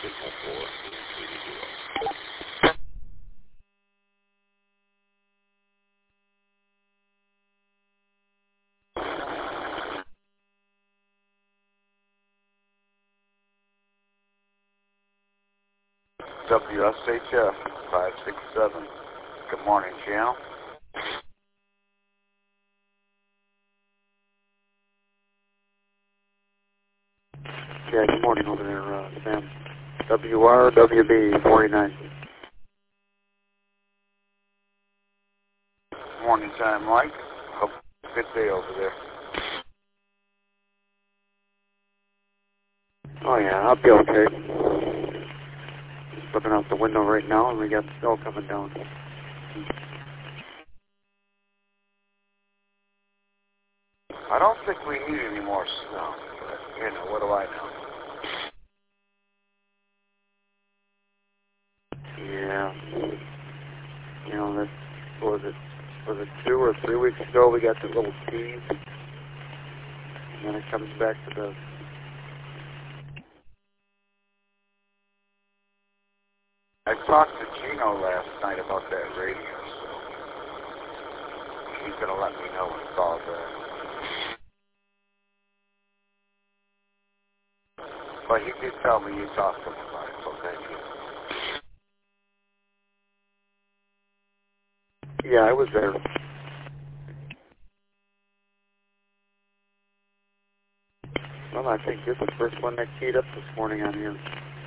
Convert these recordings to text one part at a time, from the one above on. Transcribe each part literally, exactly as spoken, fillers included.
signal for three zero. W S H F five six seven. Good morning, channel. Yeah, good morning over there, uh, Sam. W R W B forty-nine. Morning time, Mike. Hope it's a good day over there. Oh yeah, I'll be okay. Just looking out the window right now, and we got snow coming down. I don't think we need any more snow, but, you know, what do I know? Yeah. You know, that was it. Was it two or three weeks ago we got the little tease, and then it comes back to the. I talked to Gino last night about that radio, so he's going to let me know when it's all there. But he did tell me you talked to him about it, so thank you. Yeah, I was there. Well, I think you're the first one that keyed up this morning on here.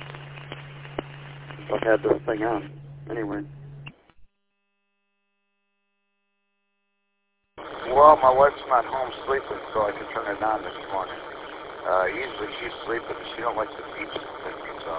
I've had this thing on. Anyway. Well, my wife's not home sleeping, so I can turn it on this morning. Uh, usually she's sleeping, she don't like the beeps and things, so.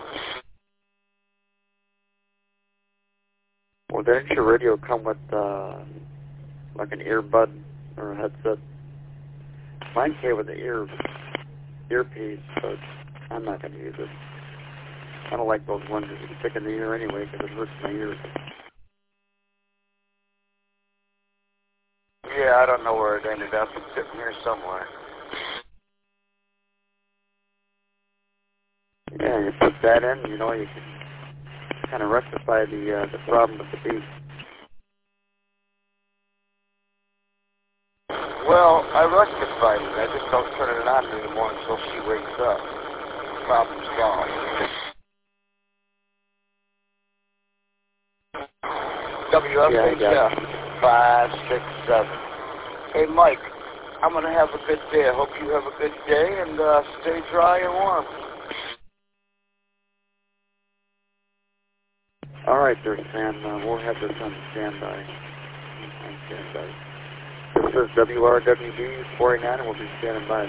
Well, didn't your radio come with, uh, like an earbud or a headset? Mine came with an ear, earpiece, but I'm not going to use it. I don't like those ones that you stick in the ear anyway, because it hurts my ears. Yeah, I don't know where it ended up. It's sitting here somewhere. Yeah, you put that in, you know, you can kind of rectify the uh, the problem with the beep. Well, I rectified it. I just don't turn it on anymore until she wakes up. Problem solved. W S H F five six seven. Hey, Mike, I'm going to have a good day. I hope you have a good day, and uh, stay dry and warm. All right there, Sam. Uh, we'll have this on standby. On standby. This is W R W B forty-nine, and we'll be standing by.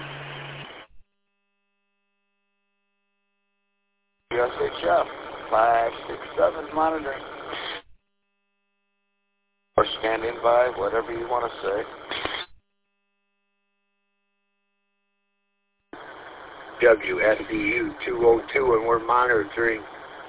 W S H F five six seven monitoring. Or standing by, whatever you want to say. W S D U two oh two, and we're monitoring.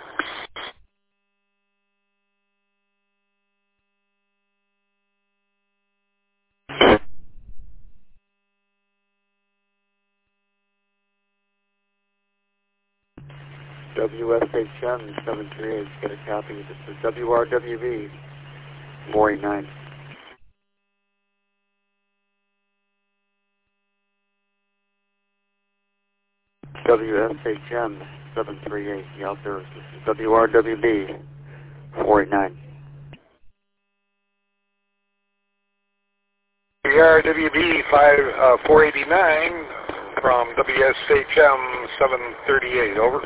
W S H M seven three eight, get a copy. This is W R W B forty-nine. W S H M seven three eight, you out there. This is W R W B forty-nine. W R W B four eighty-nine from W S H M seven thirty-eight, over.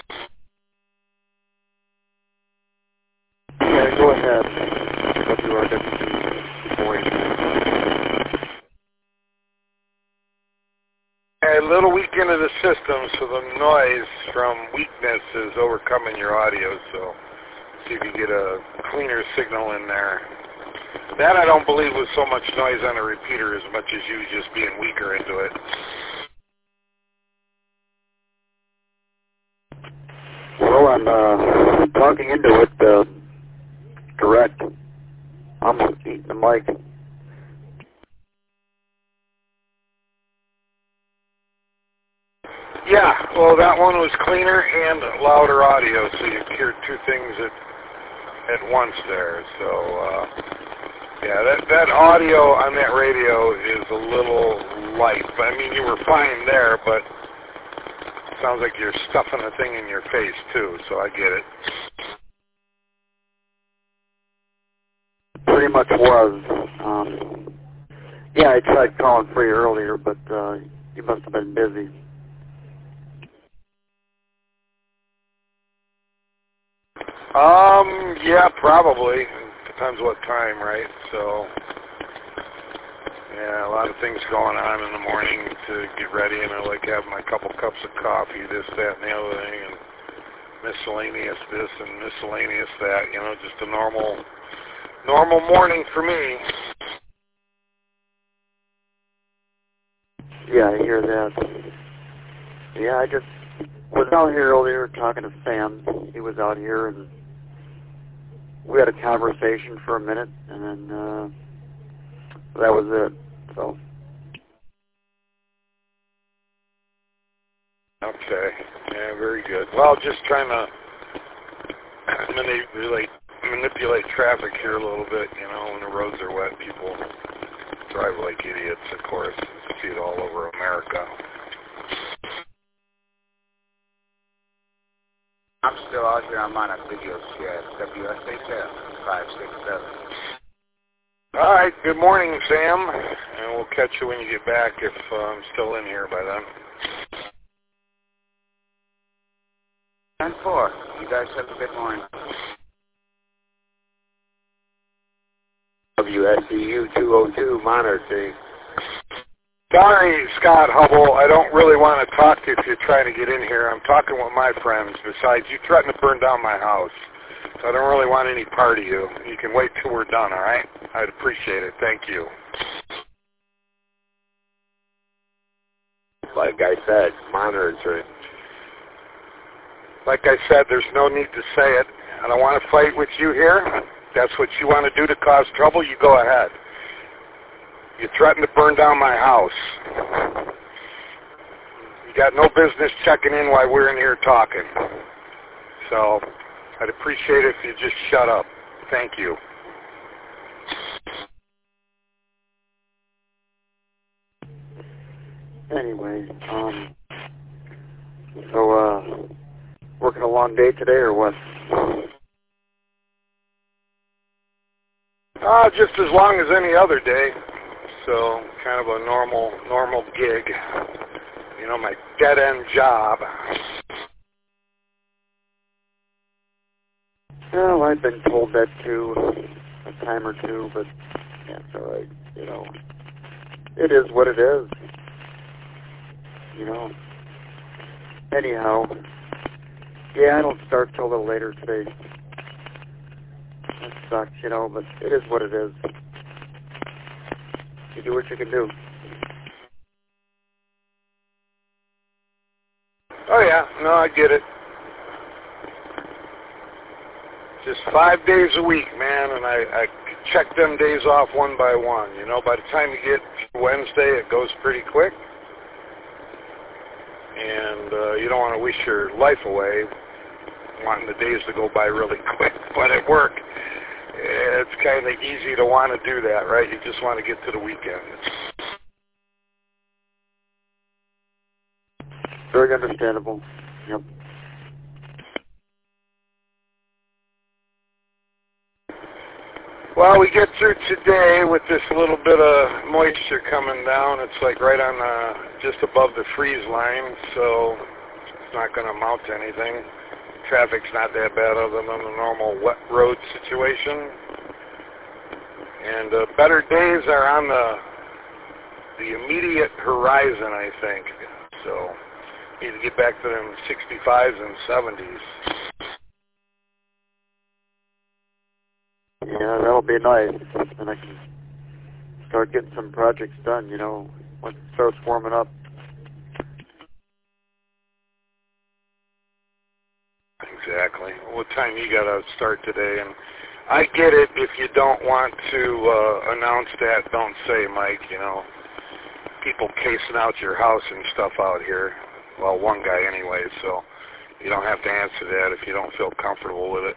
Yeah, go ahead. W R W B four eighty-nine. A little weak into the system, so the noise from weakness is overcoming your audio, so see if you get a cleaner signal in there. That I don't believe was so much noise on the repeater as much as you just being weaker into it. Well, I'm uh, talking into it uh, direct. I'm eating the mic. Yeah, well, that one was cleaner and louder audio, so you hear two things at at once there. So, uh, yeah, that that audio on that radio is a little light. But I mean, you were fine there, but it sounds like you're stuffing a thing in your face too. So I get it. Pretty much was. Um, yeah, I tried calling for you earlier, but uh, you must have been busy. Um, yeah, probably. Depends what time, right? So, yeah, a lot of things going on in the morning to get ready, and I like having my couple cups of coffee, this, that, and the other thing, and miscellaneous this and miscellaneous that, you know, just a normal, normal morning for me. Yeah, I hear that. Yeah, I just was out here earlier talking to Sam. He was out here, and we had a conversation for a minute, and then uh, that was it. So. Okay. Yeah, very good. Well, just trying to manipulate manipulate traffic here a little bit. You know, when the roads are wet, people drive like idiots. Of course, you see it all over America. I'm still out here. I'm on a video chat. W S H F five six seven. All right. Good morning, Sam. And we'll catch you when you get back if uh, I'm still in here by then. ten four. You guys have a good morning. W S C U two oh two monitoring. Sorry, Scott Hubble, I don't really want to talk to you if you're trying to get in here. I'm talking with my friends. Besides, you threatened to burn down my house, so I don't really want any part of you. You can wait till we're done, all right? I'd appreciate it. Thank you. Like I said, monitoring. Like I said, there's no need to say it. I don't want to fight with you here. That's what you want to do to cause trouble, you go ahead. You threatened to burn down my house. You got no business checking in while we're in here talking. So I'd appreciate it if you just shut up. Thank you. Anyway, um, so, uh, working a long day today or what? Uh, just as long as any other day. So kind of a normal, normal gig. You know, my dead-end job. Well, I've been told that too a time or two, but that's all right. You know, it is what it is. You know. Anyhow, yeah, I don't start till a little later today. That sucks, you know, but it is what it is. You do what you can do. Oh, yeah. No, I get it. Just five days a week, man, and I, I check them days off one by one. You know, by the time you get to Wednesday, it goes pretty quick. And uh, you don't want to wish your life away, wanting the days to go by really quick. But at work, it's kind of easy to want to do that, right? You just want to get to the weekend. Very understandable. Yep. Well, we get through today with this little bit of moisture coming down. It's like right on the, just above the freeze line, so it's not going to amount to anything. Traffic's not that bad other than the normal wet road situation. And uh, better days are on the the immediate horizon, I think. So need to get back to them sixty-fives and seventies. Yeah, that'll be nice. And I can start getting some projects done, you know, once it starts warming up. Exactly. What time you got to start today? And I get it. If you don't want to uh, announce that, don't say, Mike. You know, people casing out your house and stuff out here. Well, one guy anyway, so you don't have to answer that if you don't feel comfortable with it.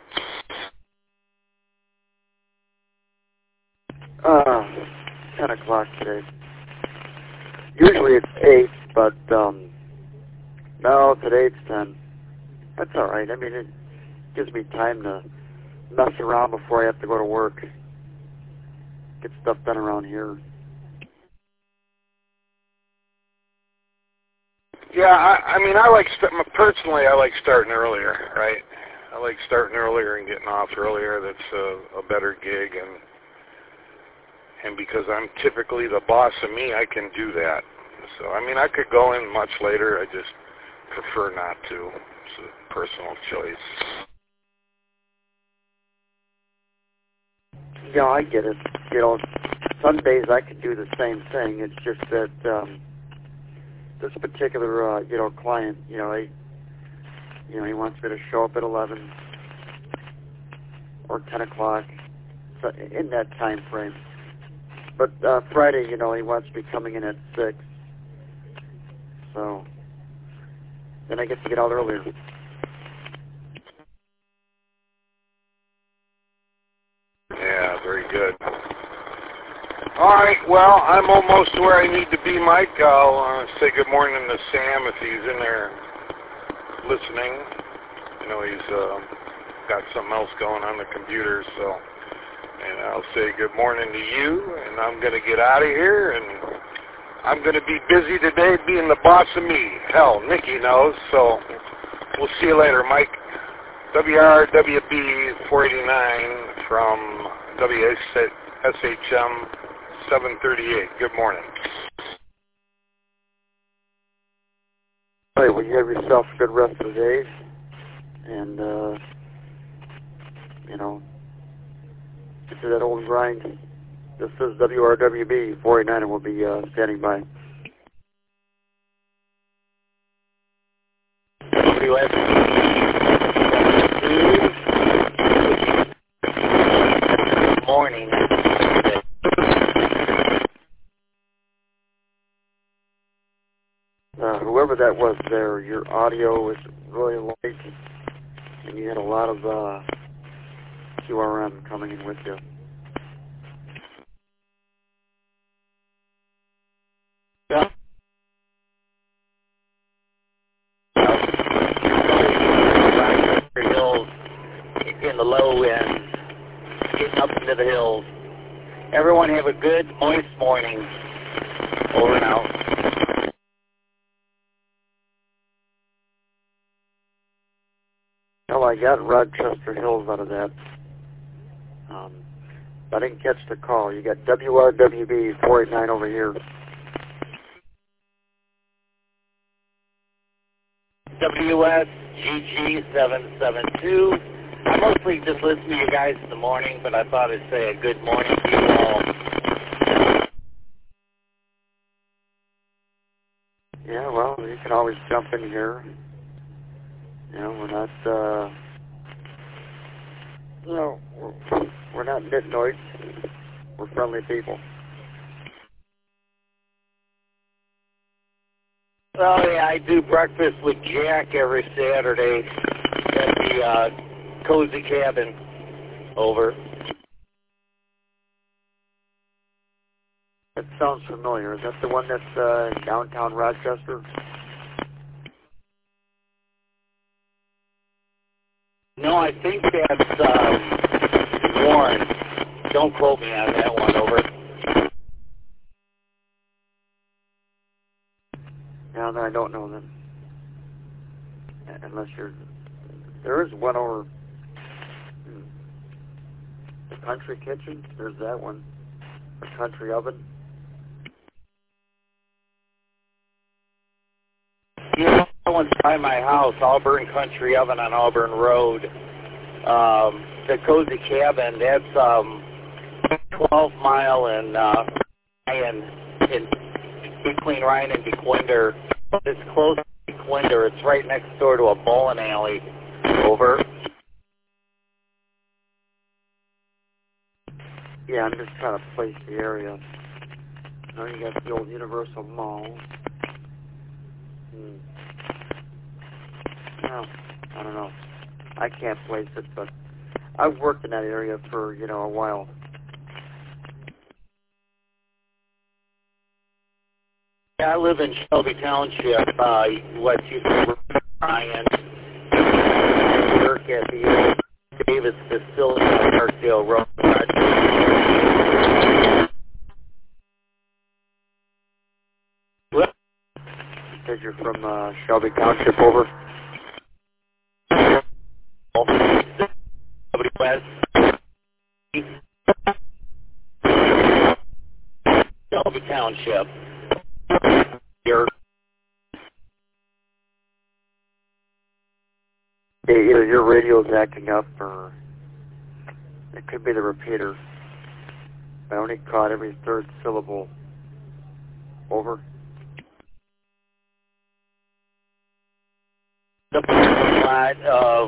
Uh, ten o'clock today. Usually it's eight, but, um, no, today it's ten. That's all right. I mean, it gives me time to mess around before I have to go to work. Get stuff done around here. Yeah, I, I mean, I like, st- personally, I like starting earlier, right? I like starting earlier and getting off earlier. That's a, a better gig, and and because I'm typically the boss of me, I can do that. So, I mean, I could go in much later. I just prefer not to. It's a personal choice. Yeah, I get it. You know, some days I could do the same thing. It's just that um, this particular, uh, you know, client, you know, he, you know, he wants me to show up at eleven or ten o'clock, so in that time frame. But uh, Friday, you know, he wants me coming in at six, so then I get to get out earlier. Yeah, very good. All right, well, I'm almost where I need to be, Mike. I'll uh, say good morning to Sam if he's in there listening. You know, he's uh, got something else going on the computer, so... And I'll say good morning to you, and I'm going to get out of here, and I'm going to be busy today being the boss of me. Hell, Nikki knows, so we'll see you later, Mike. W R W B four eighty-nine from W S H M seven thirty-eight. Good morning. All right, well, you have yourself a good rest of the day, and, uh, you know, get to that old grind. This is W R W B four eighty-nine, and we'll be uh, standing by. W S Good morning. Uh, whoever that was there, your audio was really light, and you had a lot of uh, Q R M coming in with you. Yeah. Hills in the low end, getting up into the hills. Everyone have a good, moist morning. Over and out. Well, I got Rochester Hills out of that. Um, I didn't catch the call. You got W R W B four eighty-nine over here. W S G G seven seven two. I mostly just listen to you guys in the morning, but I thought I'd say a good morning to you all. Yeah, well, you can always jump in here. You know, we're not, uh, you know, we're, we're not nitnoids. We're friendly people. Well, yeah, I do breakfast with Jack every Saturday at the uh, Cozy Cabin. Over. That sounds familiar. Is that the one that's uh, in downtown Rochester? No, I think that's um, Warren. Don't quote me on that one. Over. No, then I don't know them. Unless you're... There is one over... Hmm, the Country Kitchen. There's that one. The Country Oven. Yeah, that one's by my house, Auburn Country Oven on Auburn Road. Um, the Cozy Cabin, that's um, twelve mile and uh, Ryan, in between Ryan and DeQuinder. It's close to DeQuinder. It's right next door to a bowling alley. Over. Yeah, I'm just trying to place the area. Now you got the old Universal Mall. Hmm. Well, I don't know. I can't place it, but I've worked in that area for, you know, a while. Yeah, I live in Shelby Township, uh, what you call Ryan. Work at the Davis facility on Parkdale Road. You said you're from uh, Shelby Township, over? West. Shelby Township. Here. Either your radio's acting up, or it could be the repeater. I only caught every third syllable. Over. The lot of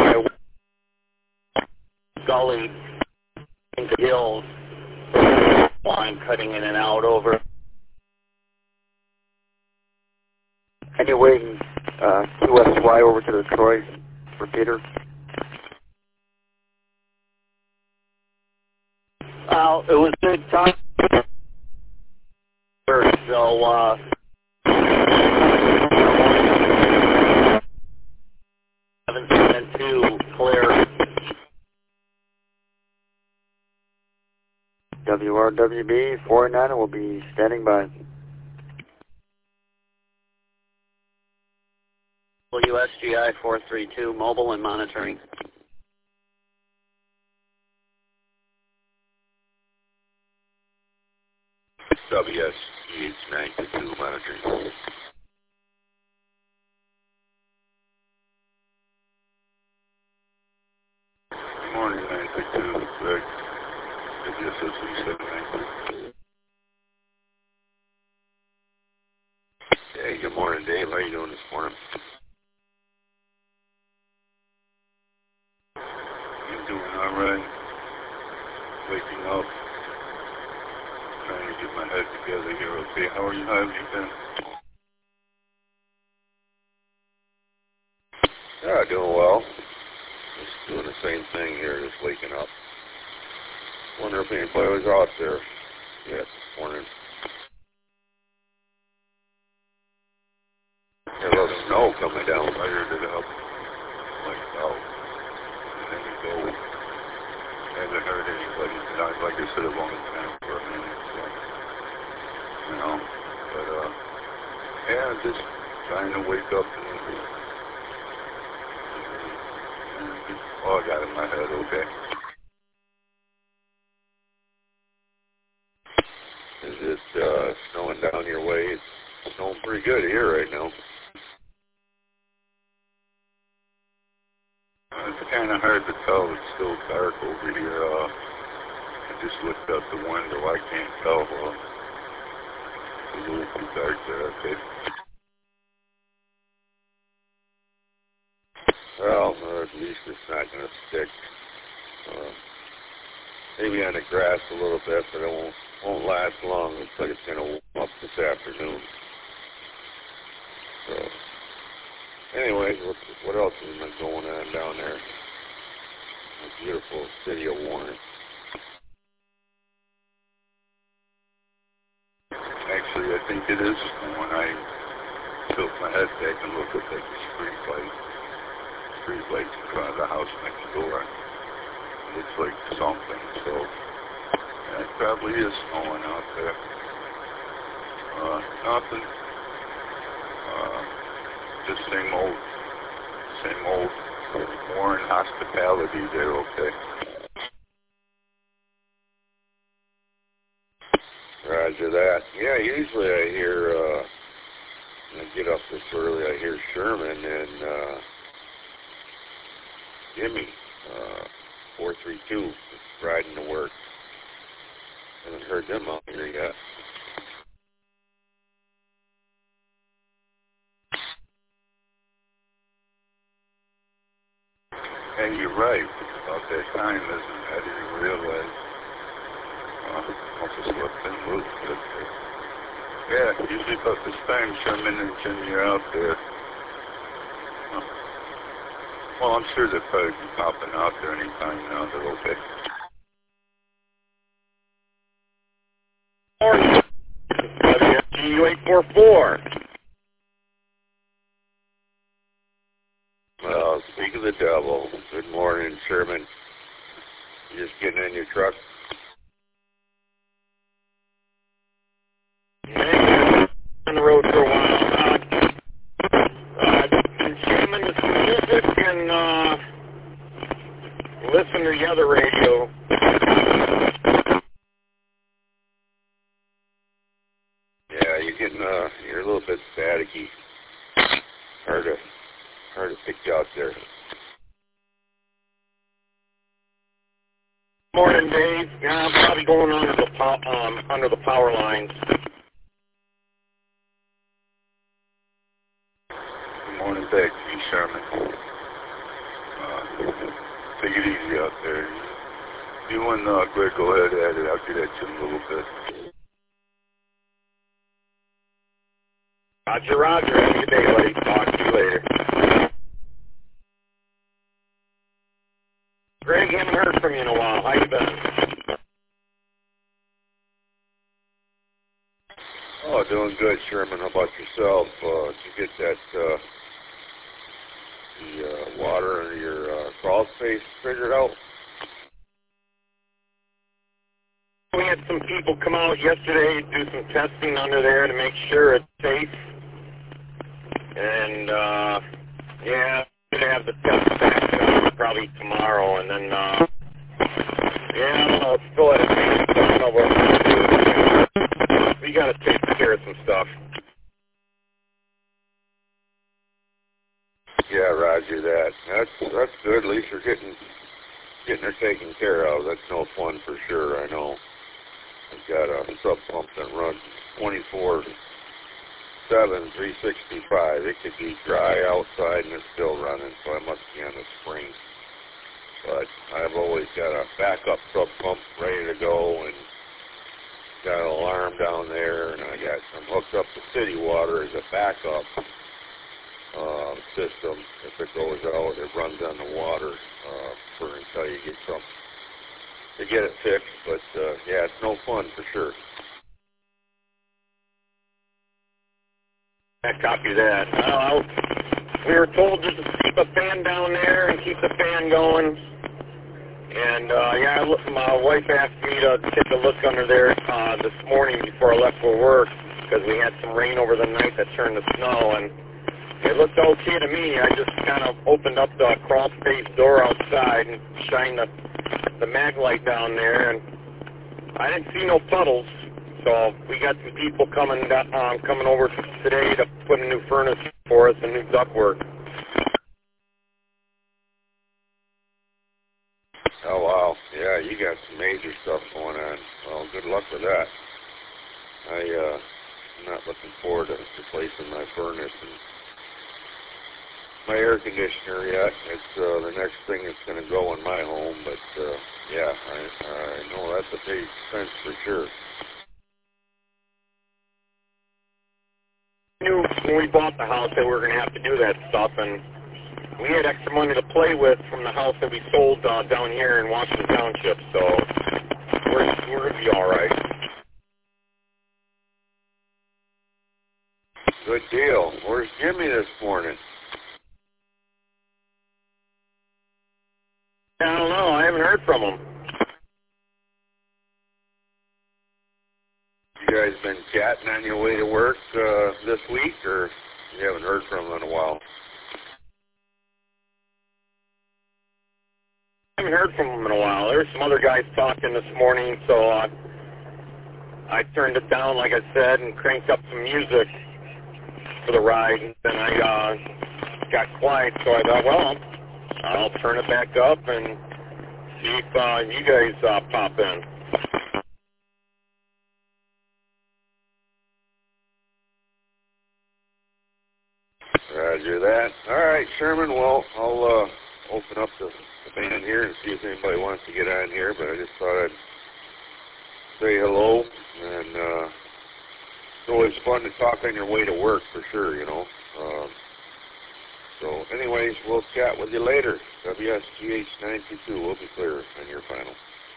gully into hills. Line cutting in and out over. Anyway, uh, Q S Y over to the Troy repeater. Well, it was good time. So, uh, seven seven two, clear. W R W B four nine will be standing by. W S G I four three two, mobile and monitoring. W S G H nine two two, monitoring. Good morning, nine two two, Greg. W S S three seven nine two. Hey, good morning, Dave. How are you doing this morning? I'm doing all right. Waking up. Trying to get my head together here, okay? How are you? How have you been? Yeah, doing well. Just doing the same thing here, just waking up. Wonder if anybody was out there yet this morning. There's a little snow coming down. I heard it up like out. And then you go. I haven't heard anybody. Not like I said, a long time for a minute. So, you know, but uh, yeah, just trying to wake up and, and just, oh, I got it in my head. Okay. Is it uh, snowing down your way? It's snowing pretty good here right now. Uh, it's kind of hard to tell. It's still dark over here. Uh, I just looked out the window. I can't tell. Uh, it's a little too dark there, okay? Well, uh, at least it's not going to stick. Uh, maybe on the grass a little bit, but it won't, won't last long. Looks like it's going to warm up this afternoon. So, anyway, what, what else has been going on down there? The beautiful city of Warren. Actually, I think it is when I tilt my head back and look at like the street light, street lights in front of the house next door. It looks like something, so yeah, it probably is snowing out there. Uh, nothing. Uh, just same old, same old Warren hospitality there, okay? Roger that. Yeah, usually I hear, uh, when I get up this early, I hear Sherman and, uh, Jimmy, uh, four three two, riding to work. Haven't heard them out here yet. And you're right about that time, isn't it? I didn't realize. Uh, must have slipped in a little bit there. Yeah, usually about this time, Sherman and Jimmy are out there. Huh. Well, I'm sure they'll probably be popping out there anytime now. They're okay. W F G U eight four four. Well, speak of the devil. Good morning, Sherman. You just getting in your truck? Yeah, on the road for a while. Uh, uh, been jamming to some music and uh, listen to the other radio. Yeah, you're getting, uh, you're a little bit staticky. Hard to, hard to pick you out there. Morning, Dave. Yeah, I'm probably going under the po- um, under the power lines. Good morning back to you, Sherman. Uh, take it easy out there. You and uh, Greg, go ahead at it. I'll get at you in a little bit. Roger, Roger. Have a good day, buddy. Talk to you later. Greg, haven't heard from you in a while. How you been? Oh, doing good, Sherman. How about yourself? Uh, did you get that, uh, the uh, water under your uh, crawl space figured out? We had some people come out yesterday, do some testing under there to make sure it's safe. And, uh, yeah, we're going to have the test back uh, probably tomorrow. And then, uh, yeah, I don't know, it's still at a stage. I don't know what we're going to do. We got to take care of some stuff. Yeah, Roger that. That's that's good. At least you're getting getting her taken care of. That's no fun for sure. I know. I've got a sub pump that runs twenty-four seven, three sixty-five. It could be dry outside and it's still running, so I must be on the spring. But I've always got a backup sub pump ready to go, and got an alarm down there, and I got some hooked up to city water as a backup uh, system. If it goes out, it runs on the water uh, for until you get some to get it fixed. But uh, yeah, it's no fun for sure. I copy that. Uh, we were told just to keep a fan down there and keep the fan going. And, uh, yeah, look, my wife asked me to take a look under there uh, this morning before I left for work because we had some rain over the night that turned to snow. And it looked okay to me. I just kind of opened up the crawl space door outside and shined the, the mag light down there. And I didn't see no puddles. So we got some people coming um, coming over today to put a new furnace for us and new ductwork. Oh, wow. Yeah, you got some major stuff going on. Well, good luck with that. I, uh, I'm not looking forward to replacing my furnace and my air conditioner yet. It's uh, the next thing that's going to go in my home, but, uh, yeah, I, I know that's a big expense for sure. We knew when we bought the house that we were going to have to do that stuff, and we had extra money to play with from the house that we sold uh, down here in Washington Township, so we're, we're going to be all right. Good deal. Where's Jimmy this morning? I don't know. I haven't heard from him. You guys been chatting on your way to work uh, this week, or you haven't heard from him in a while? I haven't heard from him in a while. There were some other guys talking this morning, so uh, I turned it down, like I said, and cranked up some music for the ride. And then I uh, got quiet, so I thought, well, I'll turn it back up and see if uh, you guys uh, pop in. Roger that. All right, Sherman. Well, I'll uh, open up the, the band here and see if anybody wants to get on here. But I just thought I'd say hello, and uh, it's always fun to talk on your way to work for sure. You know, um, So anyways, we'll chat with you later. W S G H nine two two, we'll be clear on your final.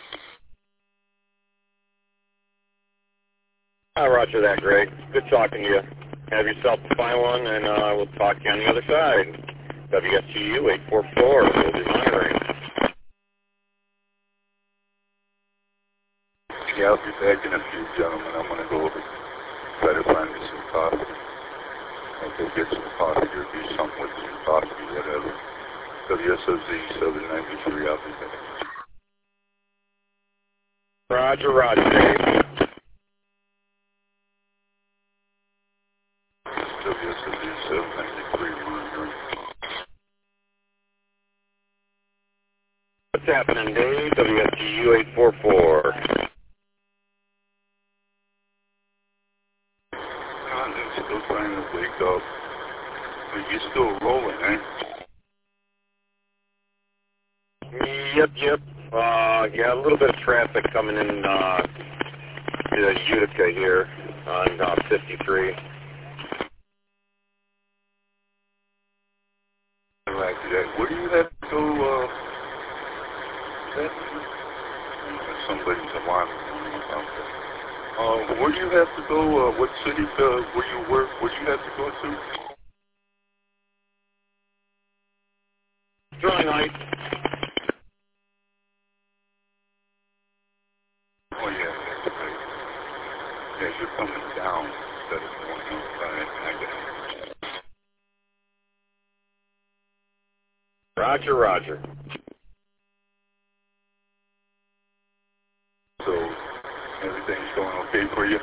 Uh, roger that, Greg. Good talking to you. Have yourself a fine one, and uh, we'll talk to you on the other side. W S G U eight four four, we'll be monitoring. Yeah, I'll be back in a few, gentlemen. I'm going to go over, try to find me some coffee. I'll go get some coffee or do something with some coffee, whatever. W S O Z seven ninety-three, I'll be back. Roger, roger, Dave. W S O Z seven ninety-three, monitoring. What's happening, Dave? W S G U eight four four. I'm still trying to wake up. But you're still rolling, eh? Yep, yep. Uh, yeah, a little bit of traffic coming in uh, to Utica here on uh, fifty-three. Like that. Where do you have to go? Uh, that, somebody's alarm about that. Uh, where do you have to go? Uh, what city? Uh, where you work? Where do you have to go to? Drawing light. Oh yeah, that's right. Yeah, you're coming down instead of going outside. I get it. Roger, roger. So everything's going okay for you?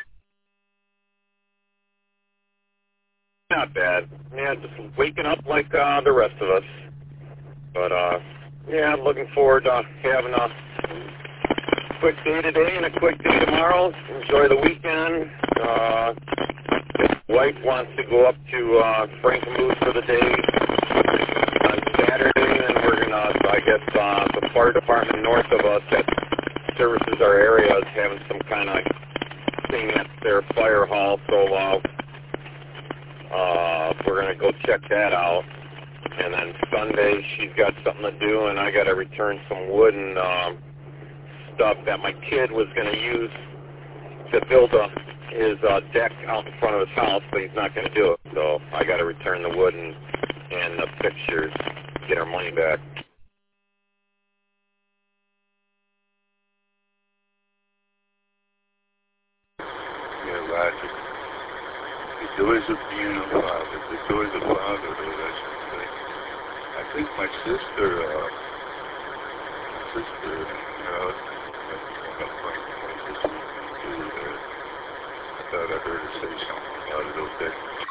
Not bad. Yeah, just waking up like uh, the rest of us. But, uh, yeah, I'm looking forward to having a quick day today and a quick day tomorrow. Enjoy the weekend. Uh, his wife wants to go up to uh, Frankenmuth for the day on Saturday, and we're going to, I guess, uh, the fire department north of us that services our area is having some kind of thing at their fire hall, so uh, uh, we're going to go check that out. And then Sunday, she's got something to do, and I got to return some wooden um, stuff that my kid was going to use to build a, his uh, deck out in front of his house, but he's not going to do it. So I got to return the wood and, and the fixtures, get our money back. Yeah, Roger. The joys of being a father. The joys of fatherhood, I should say. I think my sister, uh, my sister, you know, going up Frankenmuth this weekend too. There. I thought I heard her say something about it. Okay.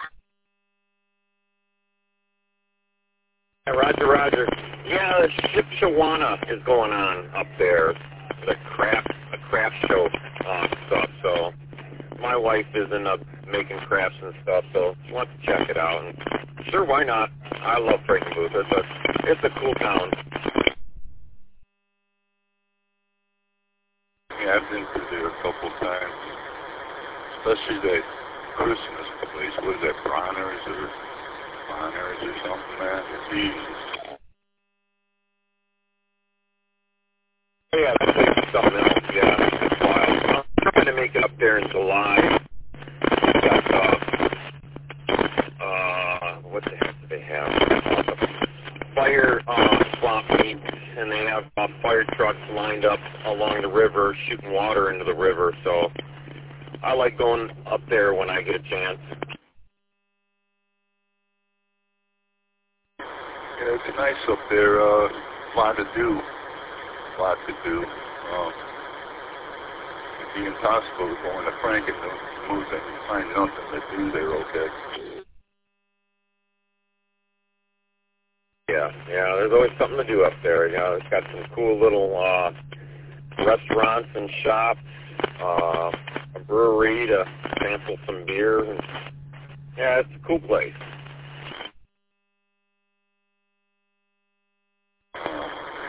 Yeah, Roger, Roger. Yeah, the Shipshawana is going on up there. The craft, a craft show uh, stuff. So my wife is in uh, making crafts and stuff, so she wants to check it out. And sure, why not? I love Frankenmuth. It's a, it's a cool town. Yeah, I've been through there a couple times, especially that Christmas place. What is that, Bronner's or Bronner's or something, man? Jeez. Oh, yeah, that place is something else. Yeah, it's wild. I'm trying to make it up there in July. Got, uh, uh, what the heck do they have? Uh, fire uh, swamp meets, and they have uh, fire trucks lined up along the river, shooting water into the river. So I like going up there when I get a chance. Yeah, it's nice up there. Uh, a lot to do. A lot to do. Um, it'd be impossible to go into Frankenmuth and find nothing to do there, okay? Yeah, yeah, there's always something to do up there. You know, it's got some cool little uh, restaurants and shops, uh, a brewery to sample some beer. And, yeah, it's a cool place. Um,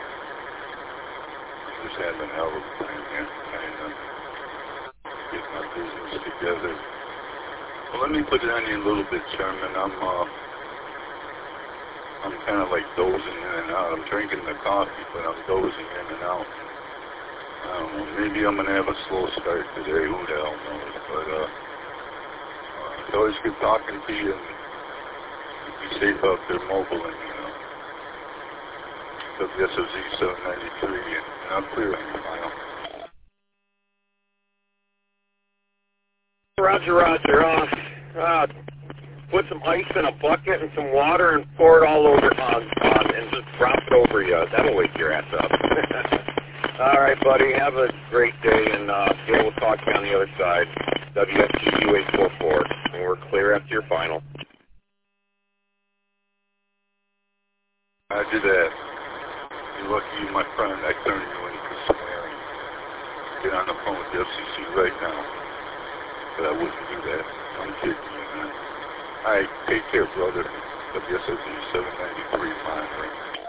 just having a hell of a time here, trying to get my business together. Well, let me put it on you a little bit, Sherman. I'm, uh, I'm kind of like dozing in and out. I'm drinking the coffee, but I'm dozing in and out. I don't know. Maybe I'm going to have a slow start today. Who the hell knows? But uh, uh, it's always good talking to you. And be safe out there mobiling, you know. W S O Z seven ninety-three, and I'm clear on your final. Roger, Roger. Uh, uh, put some ice in a bucket and some water and pour it all over on, on and just drop it over you. That'll wake your ass up. All right, buddy. Have a great day, and uh, yeah, we'll talk to you on the other side. W S G U eight four four, and we're clear after your final. I did that. You're lucky, my friend. I turned you in for swearing. Get on the phone with the F C C right now. But I wouldn't do that. I'm kidding you, man. All right, take care, brother. W S O Z seven ninety-three, monitoring.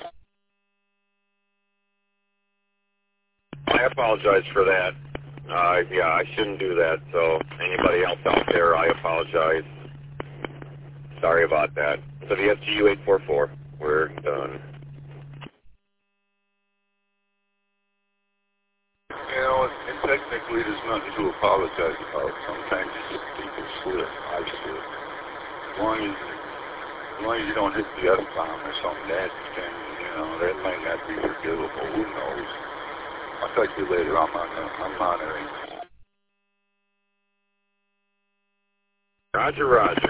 I apologize for that. Uh, yeah, I shouldn't do that. So anybody else out there, I apologize. Sorry about that. W S G U eight four four, we're done. You know, and technically there's nothing to apologize about. Sometimes people slip. I slip. As long as, as long as you don't hit the F-bomb or something, that can, you know, that might not be forgivable. Who knows? I'll talk to you later. I'm on. Uh, I'm monitoring. Roger, Roger.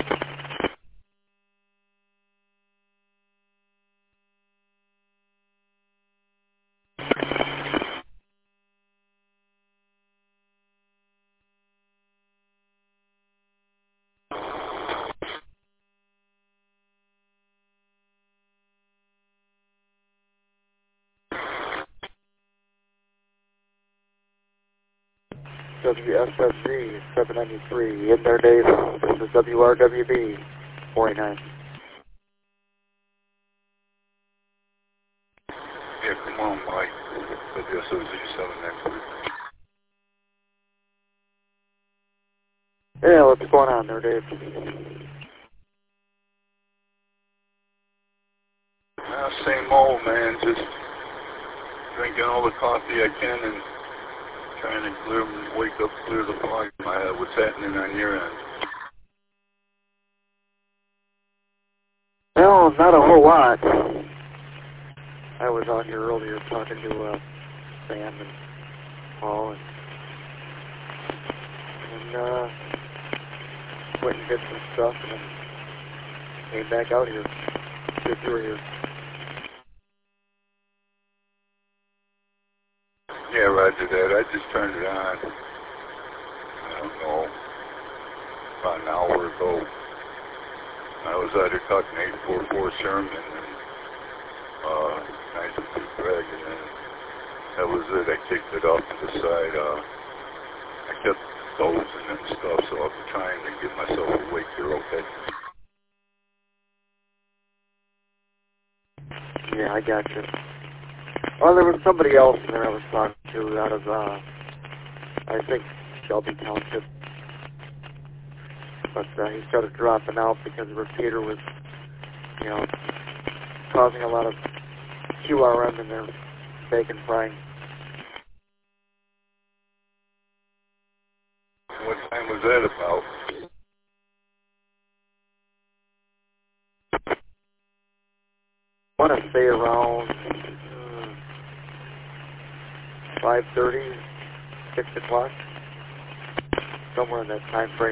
W S S Z seven ninety-three, in there, Dave. This is W R W B forty-nine. Yeah, come on, Mike. W S O Z seven ninety-three. Yeah, what's going on there, Dave? Uh, same old, man. Just drinking all the coffee I can and trying to clear, wake up, clear the fog in my head. What's happening on your end? Well, not a whole lot. I was on here earlier talking to uh, Sam and Paul, and, and uh, went and did some stuff, and then came back out here. If you were here. Yeah, roger that. I just turned it on. I don't know, about an hour ago. I was either talking eight four four Sherman and uh, ninety-two Greg, and then that was it. I kicked it off to the side. Uh, I kept dozing and stuff, so I'm trying to get myself awake here, okay? Yeah, I got you. Well, there was somebody else in there I was talking to out of, uh, I think, Shelby Township. But uh, he started dropping out because the repeater was, you know, causing a lot of Q R M in their bacon frying. What time was that about? I want to say around uh, five thirty, six o'clock, somewhere in that time frame.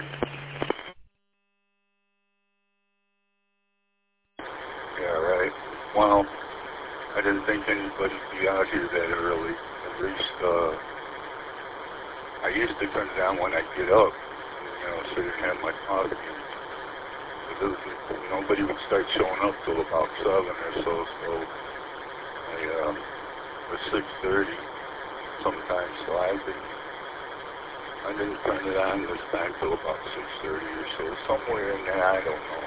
Yeah, right. Well, I didn't think anybody'd be out here that early. At least, uh, I used to turn it on when I get up, you know, sit and have my coffee. But was, nobody would start showing up till about seven or so, so I, um, or six thirty sometimes, so I didn't, I didn't turn it on this time till about six thirty or so, somewhere in there, I don't know.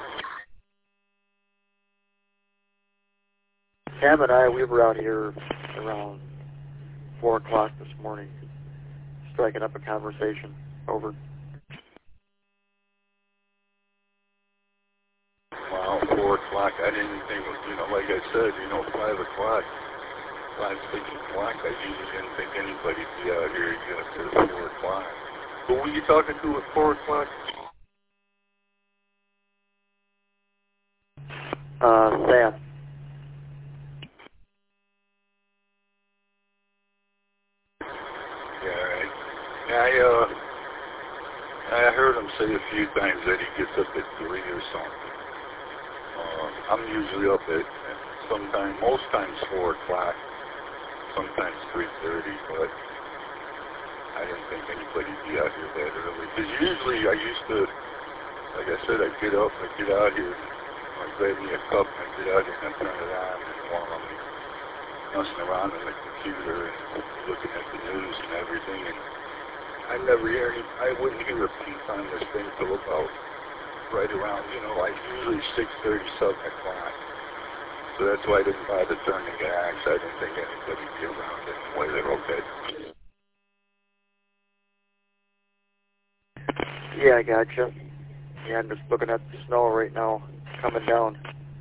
Sam and I, we were out here around four o'clock this morning, striking up a conversation. Over. Wow. four o'clock. I didn't think, you know, like I said, you know, five o'clock, five, six o'clock, I usually didn't think anybody'd be out here yet at four o'clock. Who were you talking to at four o'clock? Uh, Sam. Yeah, right. Yeah, I, uh, I heard him say a few times that he gets up at three or something. Uh, I'm usually up at, at sometime, most times four o'clock, sometimes three thirty, but I didn't think anybody'd be out here that early. Because usually I used to, like I said, I'd get up, I'd get out here, I'd grab me a cup, and I'd get out here and I'd turn it on, and while I'm messing around on the computer and looking at the news and everything, and I never hear any, I wouldn't hear a peep on this thing till about right around, you know, like usually six thirty, seven o'clock. So that's why I didn't bother turning gas. I didn't think anybody'd be around anyway. They're okay. Yeah, I gotcha. Yeah, I'm just looking at the snow right now coming down.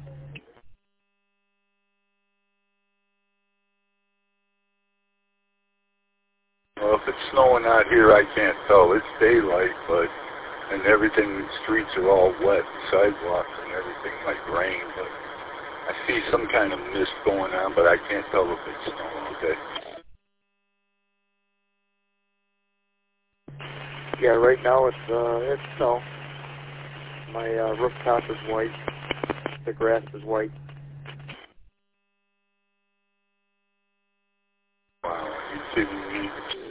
Well, if it's snowing out here, I can't tell. It's daylight, but, and everything, the streets are all wet, sidewalks and everything like rain, but I see some kind of mist going on, but I can't tell if it's snow, okay? Yeah, right now it's, uh, it's snow. My, uh, rooftop is white. The grass is white. Wow, are you kidding me?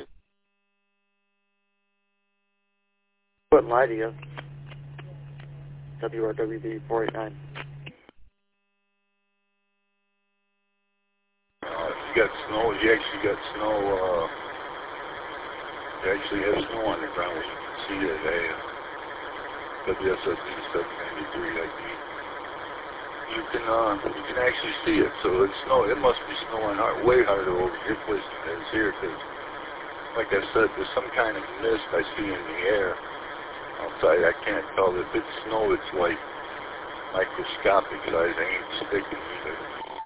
Wouldn't lie to you. W R W D four eight nine. Uh, you got snow, you actually got snow, uh, you actually have snow on the ground where you can see it, eh? W S S D seven ninety-three, I think. You can, uh, you can actually see it, so it's snow, it must be snowing hard, way harder over your place than it is here, because, like I said, there's some kind of mist I see in the air outside. I can't tell. If it's snow, it's like microscopic size. It ain't sticking either.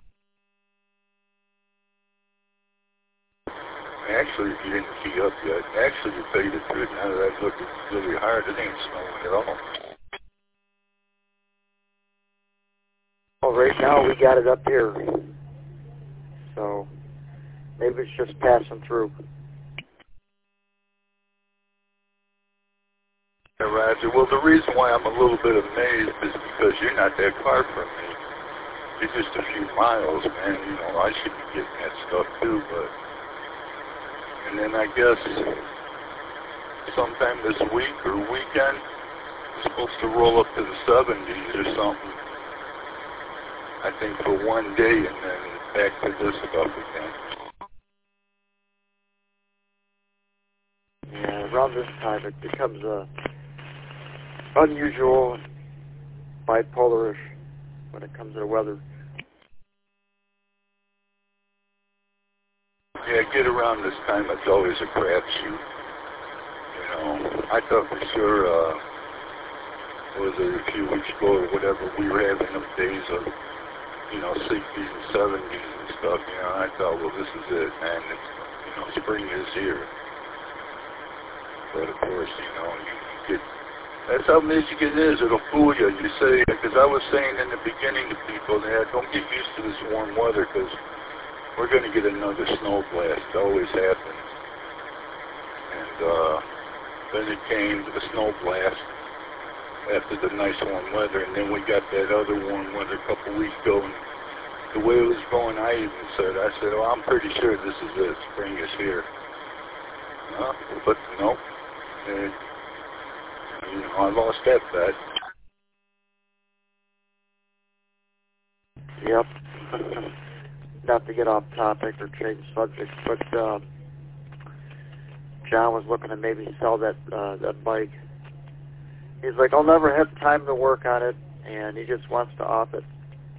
Actually, if you didn't key up yet, actually you paid it good. Now that I look, it's really hard. It ain't snowing at all. Well, right now we got it up here. So maybe it's just passing through. Yeah, Roger. Well, the reason why I'm a little bit amazed is because you're not that far from me. You're just a few miles, man. You know, I should be getting that stuff too, but... And then I guess sometime this week or weekend, it's supposed to roll up to the seventies or something. I think for one day, and then back to this stuff again. Yeah, around this time it becomes a unusual, bipolarish when it comes to the weather. Yeah, get around this time, it's always a crapshoot. You know, I thought for sure, uh, was it a few weeks ago or whatever, we were having them days of, you know, sixties and seventies and stuff, you know, and I thought, well, this is it, man, it's, you know, spring is here. But of course, you know, you get, that's how Michigan is, it'll fool you. You say, because I was saying in the beginning to people, yeah, don't get used to this warm weather, because we're going to get another snow blast. It always happens. And uh, then it came to the snow blast after the nice warm weather, and then we got that other warm weather a couple weeks ago. And the way it was going, I even said, I said, oh, I'm pretty sure this is it. Spring is here. Uh, but no. And, you know, I lost that bet. Yep. Not to get off topic or change subjects, but uh, John was looking to maybe sell that uh, that bike. He's like, I'll never have time to work on it, and he just wants to off it.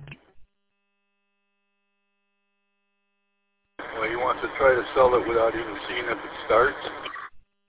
Well, he wants to try to sell it without even seeing if it starts.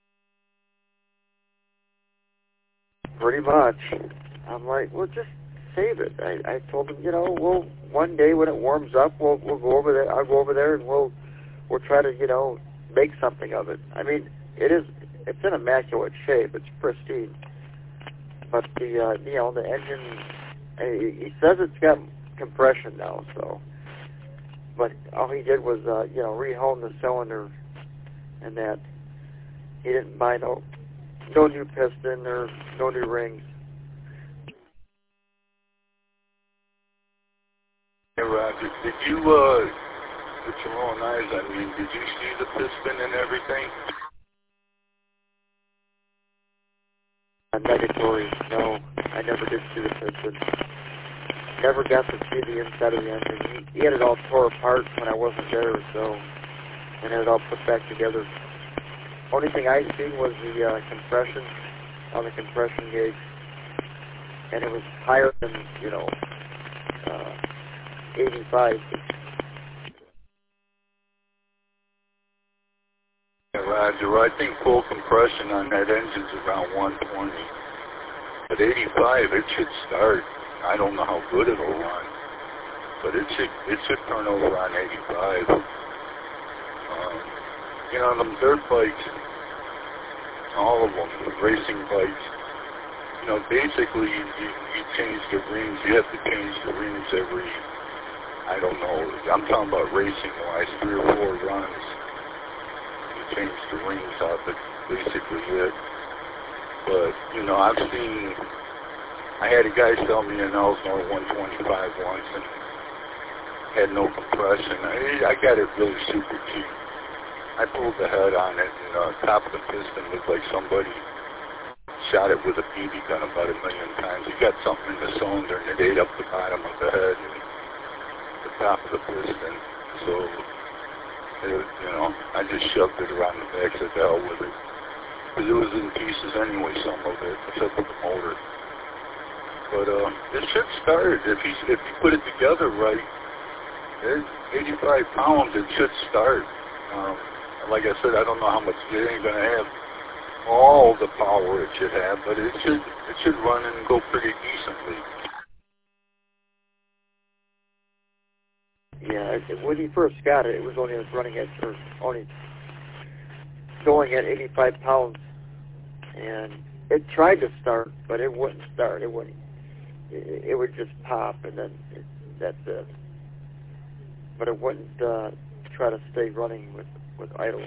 Pretty much. I'm like, well, just save it. I, I told him, you know, we'll one day when it warms up, we'll we'll go over there. I'll go over there and we'll we'll try to, you know, make something of it. I mean, it is it's in immaculate shape. It's pristine. But the uh, you know the engine, uh, he says it's got compression now. So, but all he did was uh, you know rehome the cylinder, and that he didn't buy no no new piston or no new rings. Hey, Roger, did you, uh, with your own eyes, I mean, did you see the piston and everything? Negatory, no, I never did see the piston. Never got to see the inside of the engine. He, he had it all tore apart when I wasn't there, so, and had it all put back together. Only thing I seen was the uh, compression on the compression gauge, and it was higher than, you know, uh, eighty-five. Yeah, Roger, I think full compression on that engine's around one twenty. But eighty-five, it should start. I don't know how good it'll run, but it should it should turn over on eighty-five. Um, you know, them dirt bikes, all of them, the racing bikes, you know, basically you, you, you change the rings. You have to change the rings every, I don't know, I'm talking about racing-wise, three or four runs. You change the rings out, that's basically it. But, you know, I've seen, I had a guy sell me an Elsinore one twenty-five once and had no compression. I, I got it really super cheap. I pulled the head on it, and the uh, top of the piston looked like somebody shot it with a B B gun about a million times. He got something in the cylinder, and it ate up the bottom of the head and the top of the piston. So, it, you know, I just shoved it around the back, said the hell with it. Because it was in pieces anyway, some of it, except for the motor. But uh, it should start. If you, if you put it together right, it's eighty-five pounds, it should start. Um, like I said, I don't know how much, it ain't going to have all the power it should have, but it should it should run and go pretty decently. Yeah, it, when he first got it, it was only running at, or only going at eighty-five pounds, and it tried to start, but it wouldn't start. It wouldn't. It, it would just pop, and then it, that's it. But it wouldn't uh, try to stay running with with idle.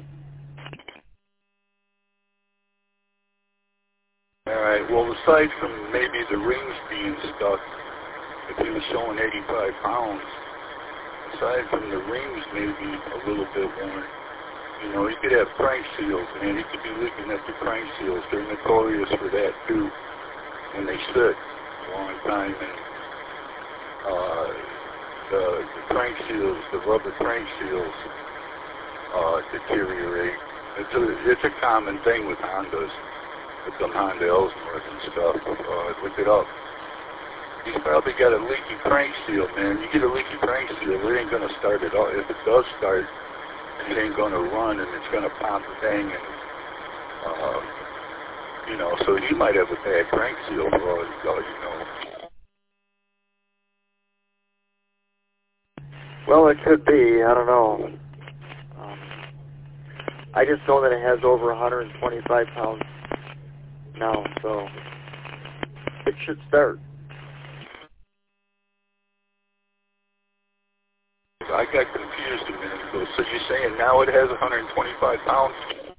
All right. Well, aside from maybe the rings being stuck, if he was showing eighty-five pounds, aside from the rings maybe a little bit more, you know, he could have crank seals, man. He could be leaking at the crank seals. They're notorious for that, too, when they sit a long time. And uh, the, the crank seals, the rubber crank seals, uh, deteriorate. It's a, it's a common thing with Hondas, with them Honda Elsinores and stuff. Uh, look it up. He's probably got a leaky crank seal, man. You get a leaky crank seal, it ain't going to start at all. If it does start, it ain't going to run, and it's going to pop the thing. And, uh, you know, so he might have a bad crank seal for all, all you know. Well, it could be. I don't know. Um, I just know that it has over one hundred twenty-five pounds now, so it should start. I got confused a minute ago. So you're saying now it has one hundred twenty-five pounds?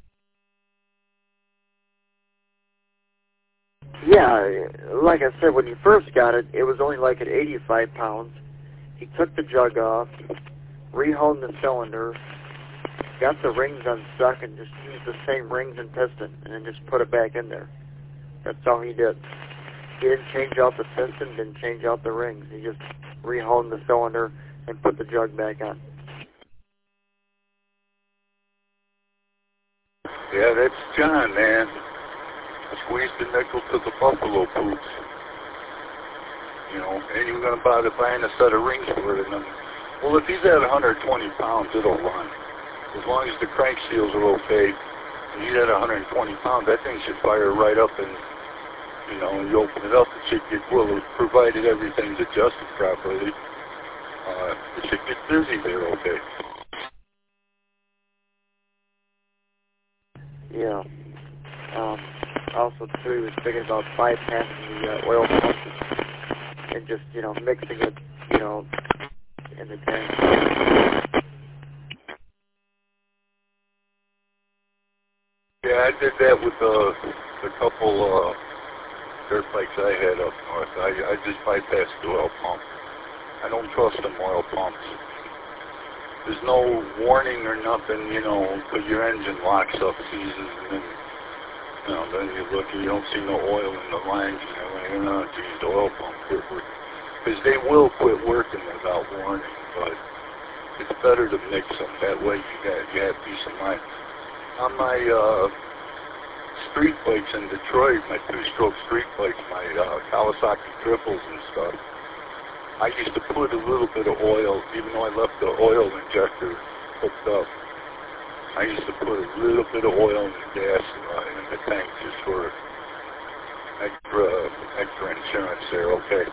Yeah, like I said, when you first got it, it was only like at eighty-five pounds. He took the jug off, rehomed the cylinder, got the rings unstuck, and just used the same rings and piston, and then just put it back in there. That's all he did. He didn't change out the piston, didn't change out the rings. He just rehomed the cylinder and put the jug back on. Yeah, that's John, man. Squeeze the nickel to the buffalo boots. You know, ain't even going to bother buying a set of rings for it. And well, if he's at one hundred twenty pounds, it'll run. As long as the crank seals are okay, and he's at one hundred twenty pounds, that thing should fire right up and you know, and you open it up, it should get, well, provided everything's adjusted properly, uh, it should get busy there, okay. Yeah. Um, also, too, he was thinking about bypassing the uh, oil pump and just, you know, mixing it, you know, in the tank. Yeah, I did that with uh, a couple uh, dirt bikes I had up north. I, I just bypassed the oil pump. I don't trust them oil pumps. There's no warning or nothing, you know, because your engine locks up, seizes, and then, you know, then you look and you don't see no oil in the lines, and you're like, oh, geez, the oil pump quit working. Because they will quit working without warning, but it's better to mix them. That way you have, you have peace of mind. On my uh, street bikes in Detroit, my two-stroke street bikes, my uh, Kawasaki triples and stuff, I used to put a little bit of oil, even though I left the oil injector hooked up, I used to put a little bit of oil in the gas uh, in the tank just for extra, extra insurance there, okay?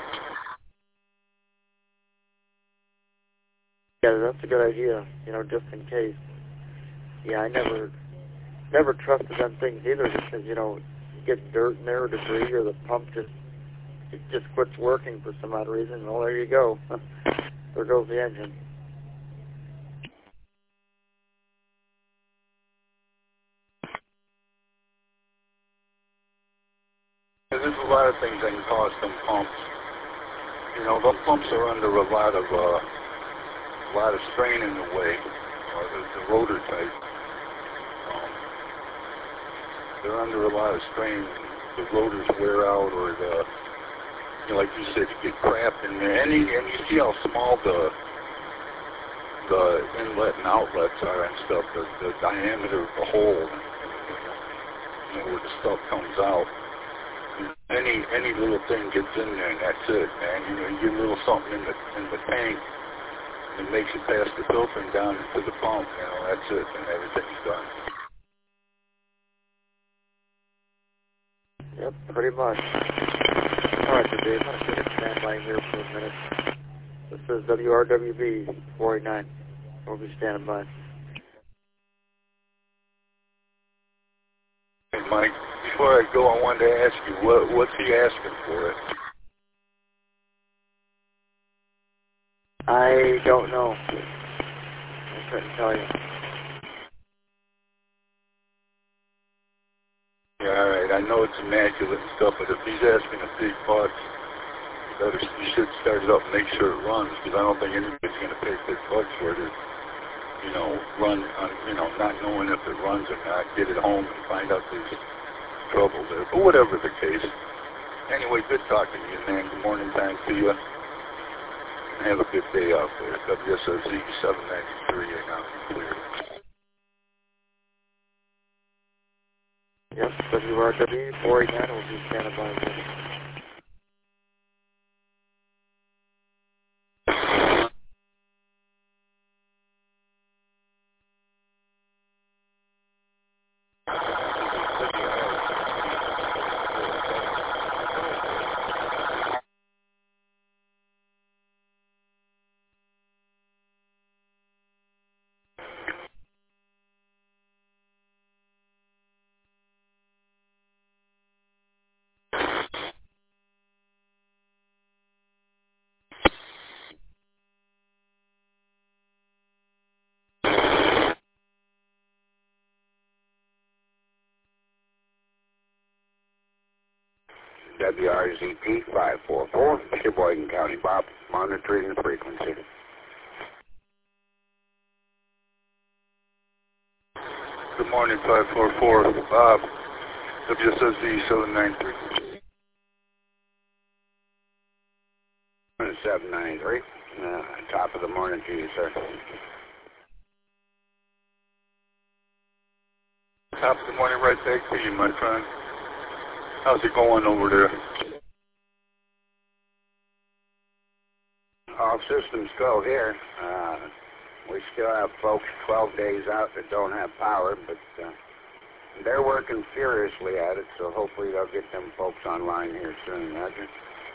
Yeah, that's a good idea, you know, just in case. Yeah, I never... Never trusted them things either because, you know, you get dirt in there or debris or the pump just it just quits working for some odd reason. Well, there you go. There goes the engine. There's a lot of things that can cause them pumps. You know, the pumps are under a lot of uh, a lot of strain in the way, uh, the, the rotor type. They're under a lot of strain. The rotors wear out, or the, you know, like you said, you get crap in there. And you, and you see how small the the inlet and outlets are and stuff. The, the diameter of the hole, you know, where the stuff comes out. Any any little thing gets in there, and that's it, man. You know, you get a little something in the in the tank, and it makes it past the filter and down into the pump. You know, that's it, and everything's done. Yep, pretty much. All right, Dave, I'm going to sit stand by here for a minute. This is W R W B four eighty-nine. We'll be standing by. Hey, Mike, before I go, I wanted to ask you, what, what's he asking for it? I don't know. I couldn't tell you. Yeah, all right. I know it's immaculate and stuff, but if he's asking a big bucks, you better, you should start it up and make sure it runs, because I don't think anybody's going to pay big bucks for it to, you know, run, on, you know, not knowing if it runs or not, get it home and find out there's trouble there. But whatever the case. Anyway, good talking to you, man. Good morning time to you. And have a good day out there. W S O Z seven ninety-three, and I'm clear. Yep, W R W four eighty-nine will be standing by here. W R Z P five four four, Sheboygan County, Bob, monitoring the frequency. Good morning, five four four, Bob, W S O Z seven ninety-three. seven ninety-three, uh, top of the morning to you, sir. Top of the morning right back to you, my friend. How's it going over there? All systems go here. Uh, we still have folks twelve days out that don't have power, but uh, they're working furiously at it, so hopefully they'll get them folks online here soon, Roger.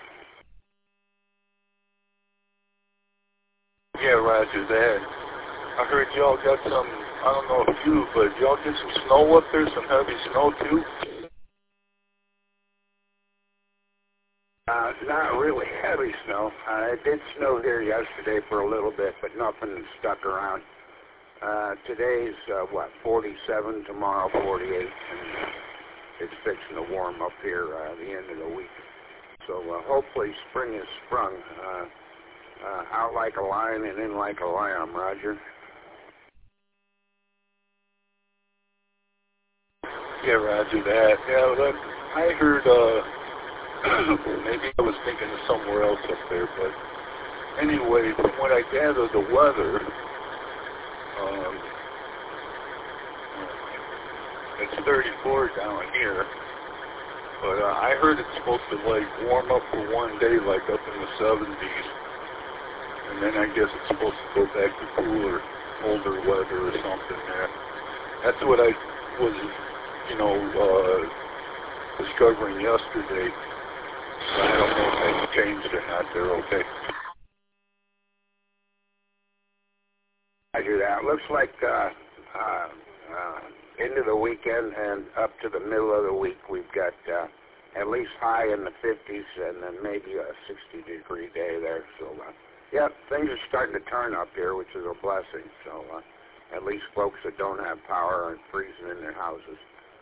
Yeah, Roger that. I heard y'all got some, I don't know if you, but y'all get some snow up there, some heavy snow too? Uh, not really heavy snow. Uh, it did snow here yesterday for a little bit, but nothing stuck around. Uh, today's, uh, what, forty-seven, tomorrow forty-eight, and it's fixing to warm up here uh, the end of the week. So uh, hopefully spring is sprung. Uh, uh, out like a lion and in like a lamb, Roger. Yeah, Roger that. Yeah, that, I heard, uh, maybe I was thinking of somewhere else up there, but anyway, from what I gather, the weather, um, it's thirty-four down here, but uh, I heard it's supposed to, like, warm up for one day, like up in the seventies, and then I guess it's supposed to go back to cooler, colder weather or something there. That's what I was, you know, uh, discovering yesterday. So I don't know if that's changed or not. They're okay. I do that. Looks like uh, uh, uh, into the weekend and up to the middle of the week, we've got uh, at least high in the fifties and then maybe a sixty degree day there. So, uh, yeah, things are starting to turn up here, which is a blessing. So, uh, at least folks that don't have power aren't freezing in their houses.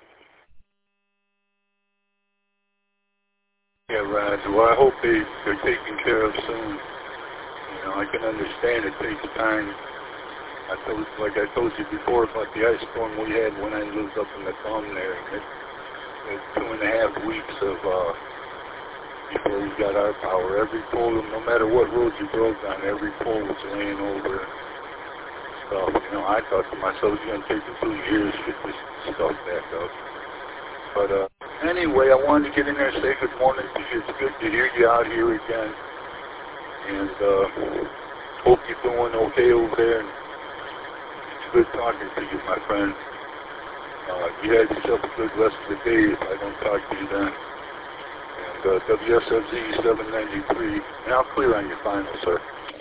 Yeah, Roger. Well, I hope they, they're taken care of soon. You know, I can understand it takes time. I told, like I told you before about the ice storm we had when I lived up in the thumb there. It, it two and a half weeks of, uh, before we got our power. Every pole, no matter what road you drove on, every pole was laying over stuff. You know, I thought to myself, it's going to take me two years to get this stuff back up. But, uh, anyway, I wanted to get in there and say good morning to you. It's good to hear you out here again. And, uh, hope you're doing okay over there. And it's good talking to you, my friend. Uh, you have yourself a good rest of the day if I don't talk to you then. And, uh, W S F Z seven ninety-three. Now clear on your final, sir.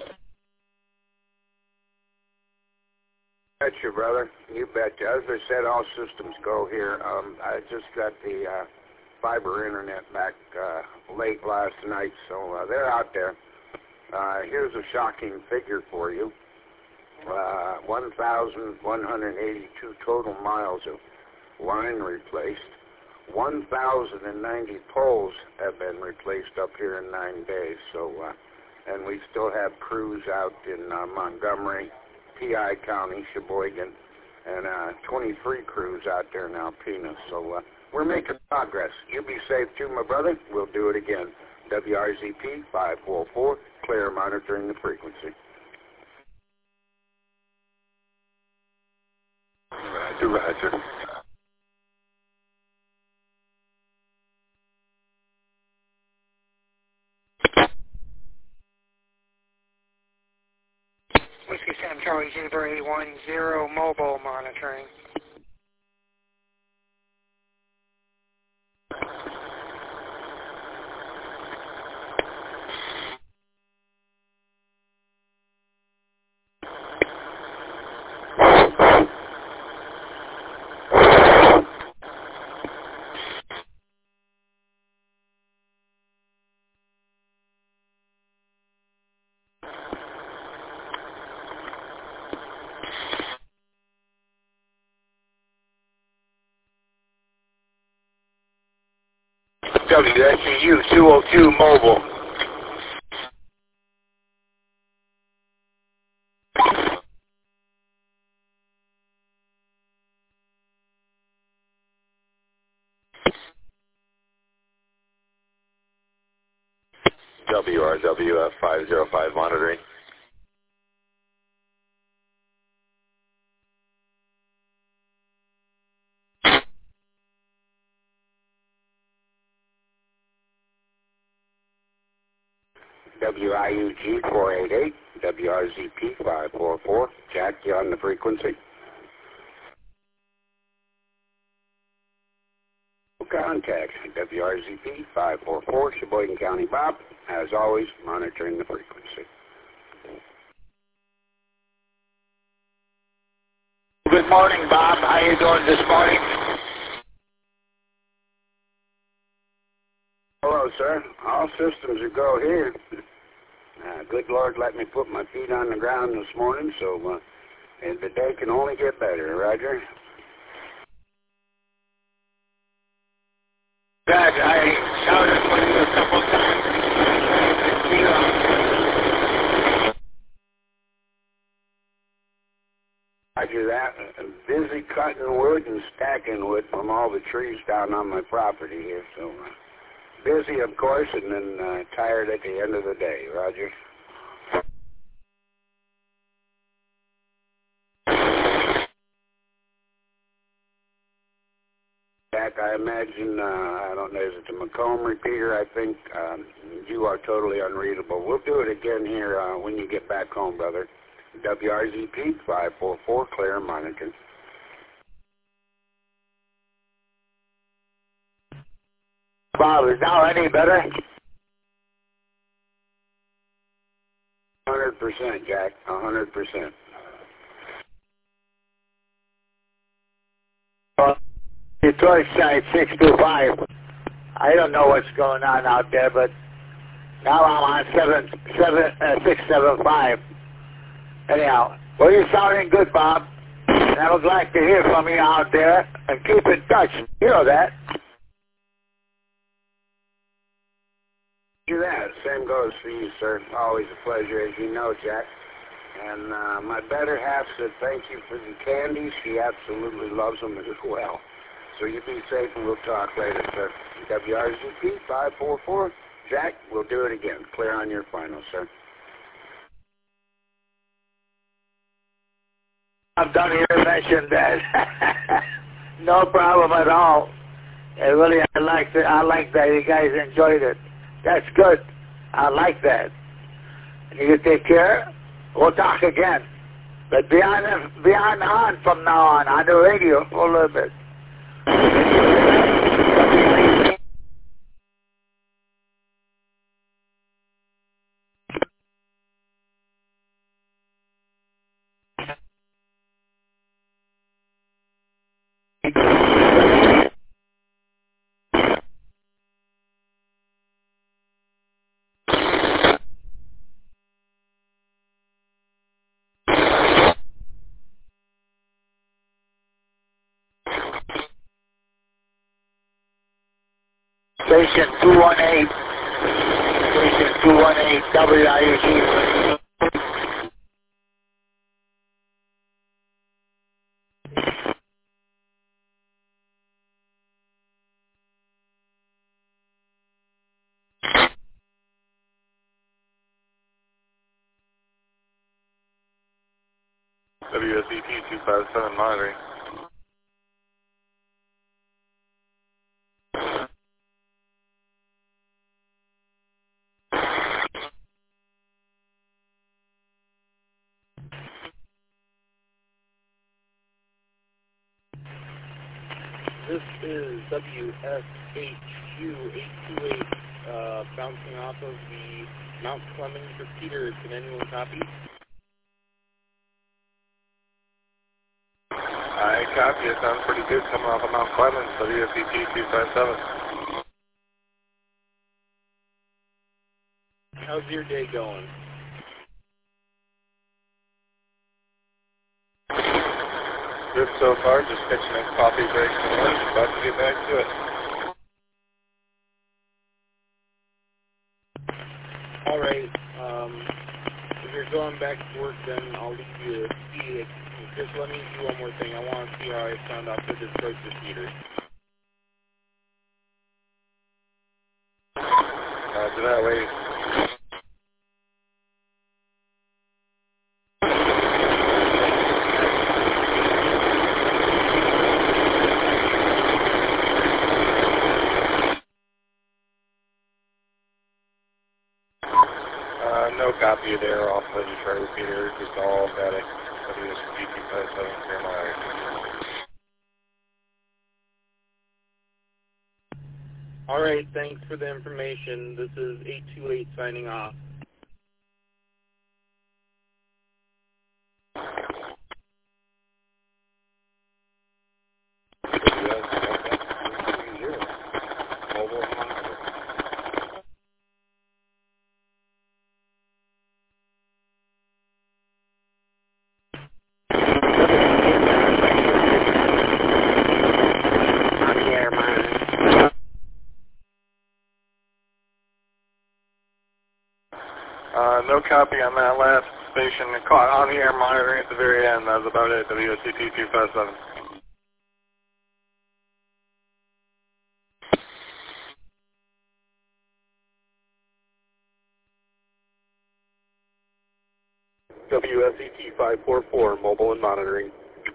Betcha, brother. You betcha. As I said, all systems go here. Um, I just got the uh, fiber internet back uh, late last night, so uh, they're out there. Uh, here's a shocking figure for you. Uh, one thousand one hundred eighty-two total miles of line replaced. one thousand ninety poles have been replaced up here in nine days. So, uh, and we still have crews out in uh, Montgomery, P I County, Sheboygan, and uh, twenty-three crews out there in Alpena. So uh, we're making progress. You be safe too, my brother. We'll do it again. W R Z P five four four, clear, monitoring the frequency. Roger, roger. Whiskey Sam Charlie Zebra eight one zero, mobile monitoring. W S C U two oh two mobile. W R W F five zero five monitoring. W I U G four eight eight, W R Z P five four four. Jack, you on the frequency? contact. W R Z P five four four, Sheboygan County Bob, as always, monitoring the frequency. Good morning, Bob. How you doing this morning? Hello, sir. All systems are go here. Uh, good Lord, let me put my feet on the ground this morning, so uh, and the day can only get better. Roger. Jack, I shouted for you a couple times. Roger that. I'm busy cutting wood and stacking wood from all the trees down on my property here, so uh, busy, of course, and then uh, tired at the end of the day. Roger. Jack, I imagine, uh, I don't know, is it the Macomb repeater? I think um, you are totally unreadable. We'll do it again here uh, when you get back home, brother. W R Z P five four four, clear and monitor. Bob, is now any better? one hundred percent, Jack, one hundred percent. Uh, Detroit side six two five. I don't know what's going on out there, but now I'm on seven seven uh, six seven five. Anyhow, well, you're sounding good, Bob. And I would like to hear from you out there and keep in touch. You know that. Do that. Same goes for you, sir. Always a pleasure, as you know, Jack. And uh, my better half said thank you for the candies. She absolutely loves them as well. So you be safe, and we'll talk later, sir. W R Z P five four four. Jack, we'll do it again. Clear on your final, sir. I've done here mention that. No problem at all. I really, I like that. I like that you guys enjoyed it. That's good. I like that. And you take care. We'll talk again. But be on, be on, on from now on on the radio for a little bit. Station two one eight, Station two one eight, W I U G. W S E P two five seven monitoring. This is W S H Q eight two eight, uh, bouncing off of the Mount Clemens repeater. Can anyone copy? I copy. It sounds pretty good coming off of Mount Clemens. W S E P two five seven. How's your day going? Good so far. Just catching a coffee break from lunch. About to get back to it. All right. Um, if you're going back to work, then I'll leave you to see it. Just let me do one more thing. I want to see how I found out the Detroit repeater. Roger that. Wait. No copy there off the Detroit repeater, just all static. W S P two five seven, clear monitor. All right, thanks for the information. This is eight two eight signing off. Uh, no copy on that last station. Caught on the air monitoring at the very end. That was about it. W S C T two five seven. W S E T five four four, mobile and monitoring.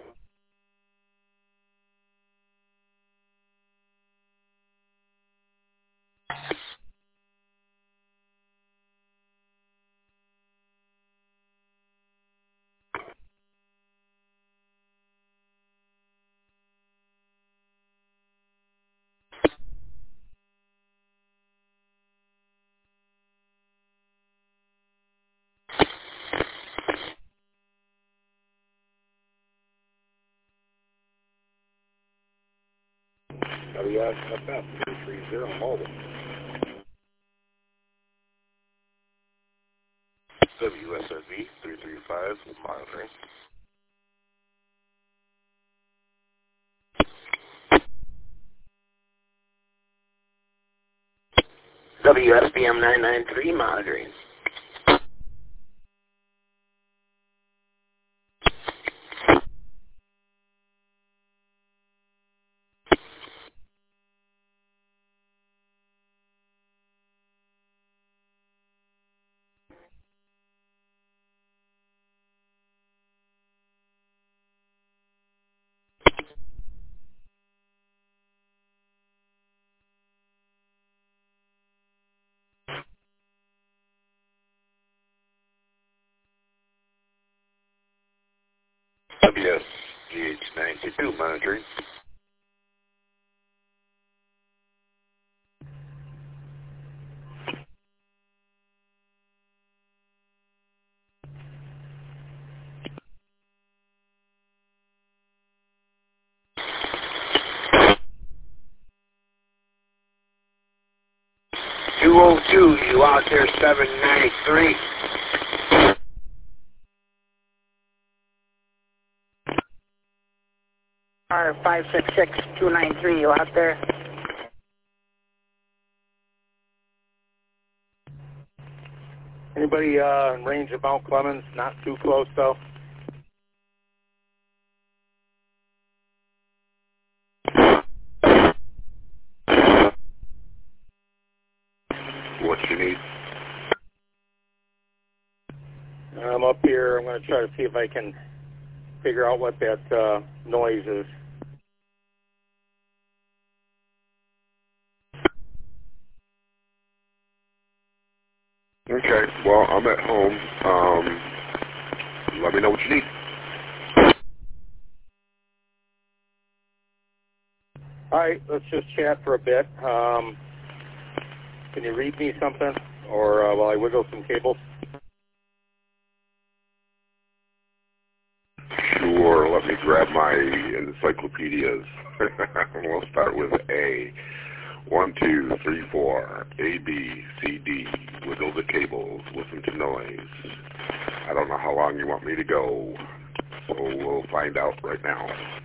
W S F F three three zero, mobile. W S R V three three five, monitoring. W S B M nine nine three, monitoring. W S G H ninety-two, monitoring. two oh two, you out there, seven ninety-three. R five six six two nine three, you out there? Anybody uh, in range of Mount Clemens? Not too close, though. What you need? I'm up here. I'm going to try to see if I can figure out what that uh, noise is. Okay, well, I'm at home. Um, let me know what you need. All right, let's just chat for a bit. Um, can you read me something, or uh, while I wiggle some cables? Sure, let me grab my encyclopedias. We'll start with A. One, two, three, four. A, B, C, D. Wiggle the cables. Listen to noise. I don't know how long you want me to go, so we'll find out right now.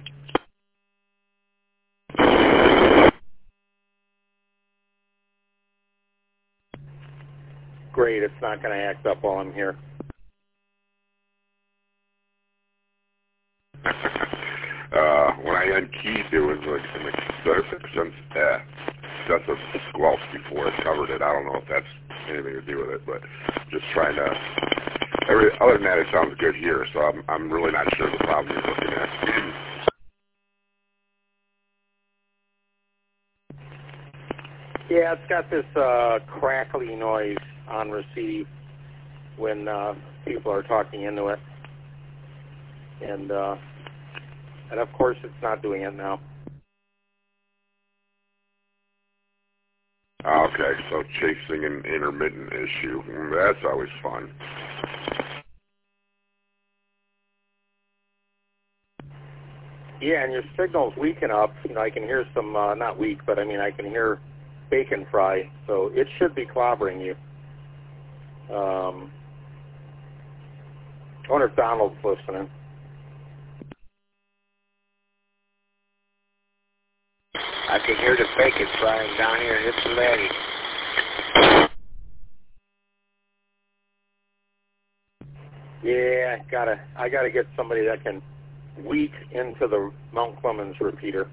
Great, it's not going to act up while I'm here. uh, when I unkeyed, there was like an excessive, uh, excessive squelch before it covered it. I don't know if that's anything to do with it, but just trying to. Every, other than that, it sounds good here, so I'm I'm really not sure the problem you're looking at. Yeah, it's got this uh, crackly noise on receive when uh, people are talking into it, and uh, and of course it's not doing it now. Okay, so chasing an intermittent issue. That's always fun. Yeah, and your signal's weak enough. You know, I can hear some, uh, not weak, but I mean, I can hear bacon fry, so it should be clobbering you. Um, I wonder if Donald's listening. I can hear the bacon frying down here in Ypsilanti. Yeah, gotta. I gotta get somebody that can weak into the Mount Clemens repeater.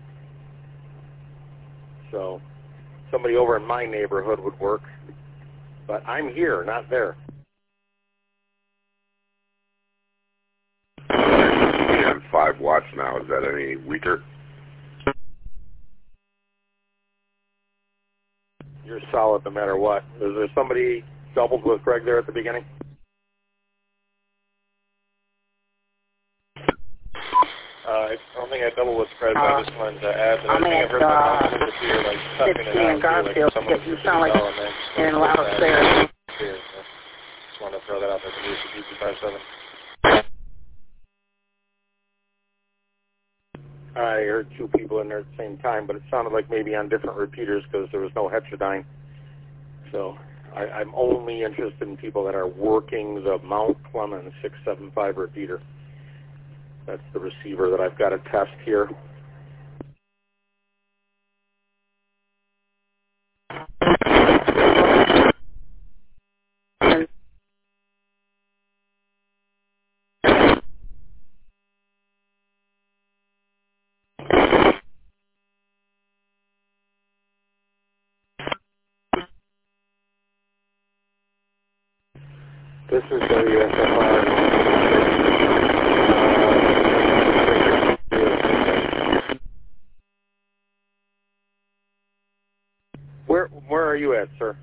So somebody over in my neighborhood would work, but I'm here, not there. Yeah, five watts now. Is that any weaker? You're solid no matter what. Is there somebody doubled with Greg there at the beginning? Uh, I don't think I double with Fred, but Uh, I just wanted to add that I'm I think I at, heard my uh, mom in the theater, like, tucking it fifteen out, Garfield. like someone You was sound like bell, and then in a loud upstairs. upstairs, so just wanted to throw that out there for you, two five seven. I heard two people in there at the same time, but it sounded like maybe on different repeaters because there was no heterodyne. So I, I'm only interested in people that are working the Mount Clemens six seven five repeater. That's the receiver that I've got to test here. This is W S F R. Where where are you at, sir?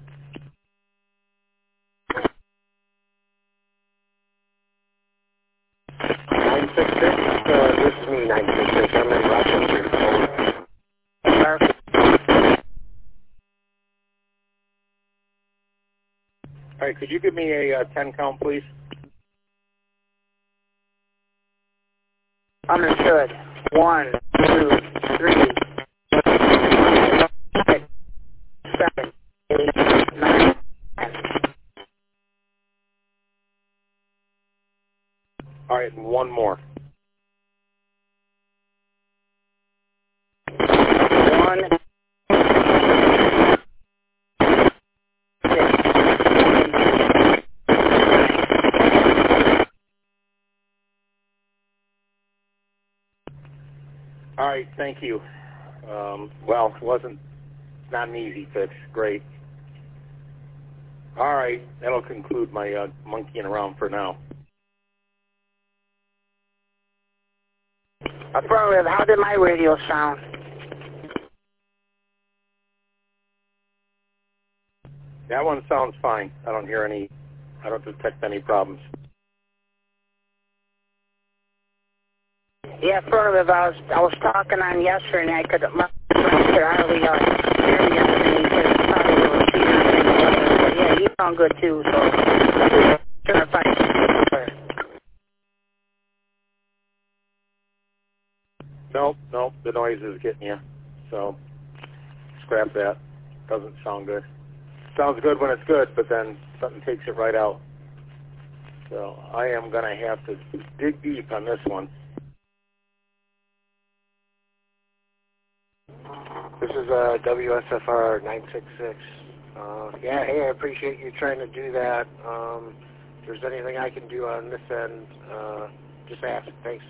nine six six, uh, this is me, nine six six. I'm in Rochester. All right, could you give me a uh, ten count, please? Understood. One, two, three, six, seven, eight, nine, ten. All right, and one more. One, six, All right, thank you. Um, well, it wasn't, not an easy fix. Great. All right, that'll conclude my uh, monkeying around for now. affirmative. How did my radio sound? That one sounds fine. I don't hear any, I don't detect any problems. Yeah, affirmative. I was I was talking on yesterday, and I could my friend could hardly uh, hear me yesterday. He said it's probably a little cheater. But yeah, you sound good too. So trying to find. Nope, nope. The noise is getting you. So scrap that. Doesn't sound good. Sounds good when it's good, but then something takes it right out. So I am going to have to dig deep on this one. This is uh, W S F R nine six six. Uh, yeah, hey, I appreciate you trying to do that. Um, if there's anything I can do on this end, uh, just ask. Thanks.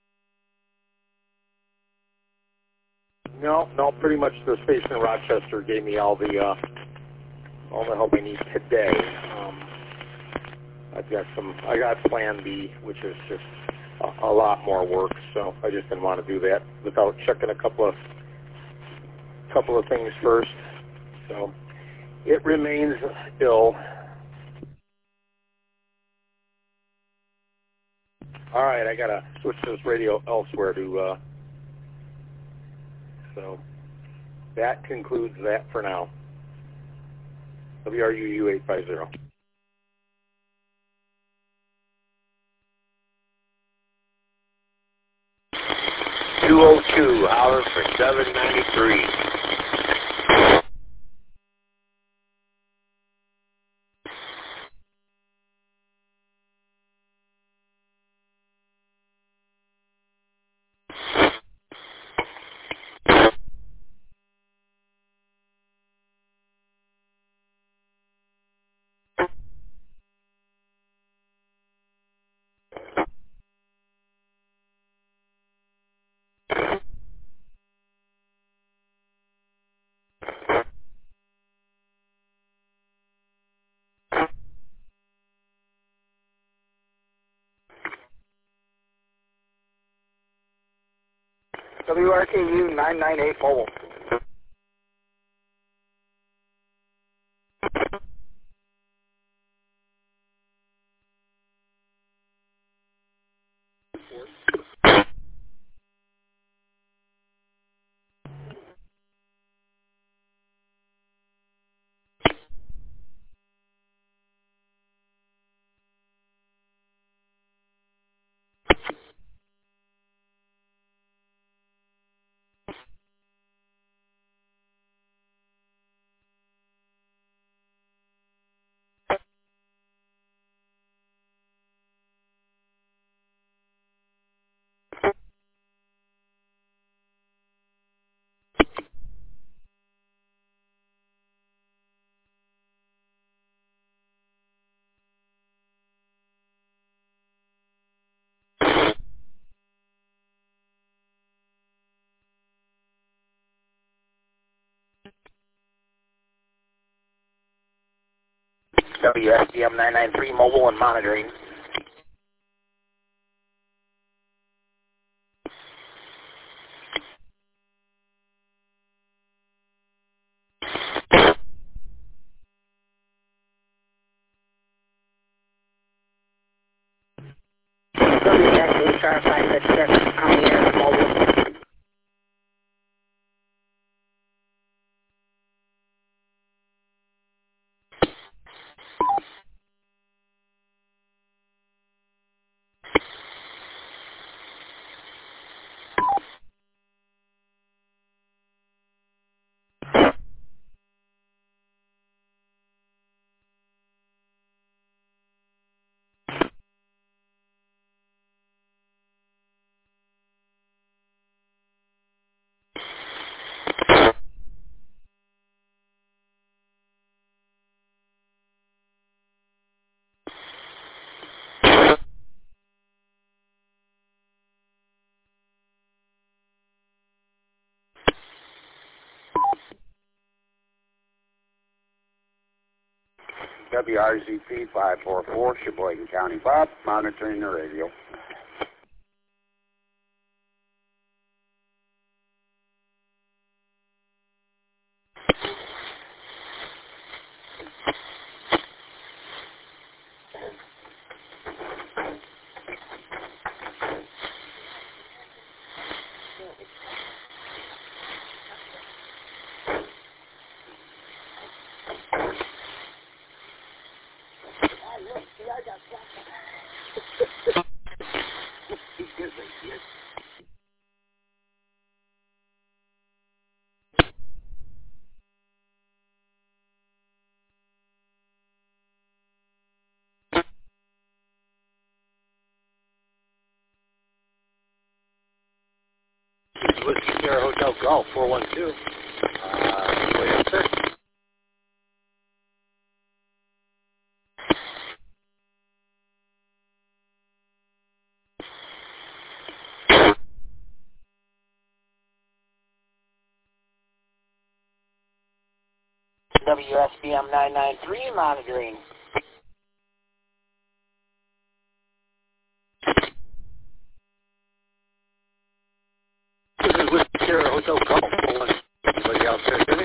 No, no, pretty much the station in Rochester gave me all the uh, all the help I need today. Um, I've got some, I got Plan B, which is just a, a lot more work. So I just didn't want to do that without checking a couple of couple of things first. So it remains ill. All right, I gotta switch this radio elsewhere to. Uh, so that concludes that for now. W R U U eight five zero. two oh two, holler for seven ninety-three. W R K U nine nine eight mobile. W S B M nine nine three mobile and monitoring. W S H R five six six on the air mobile. W R Z P five four four, Sheboygan County Bob, monitoring the radio. Whiskey Sierra Hotel Golf four one two. Uh, wait up, sir. W S B M nine nine three monitoring. This is Whiskey Sierra Hotel Golf four one two. Anybody else there, Jimmy?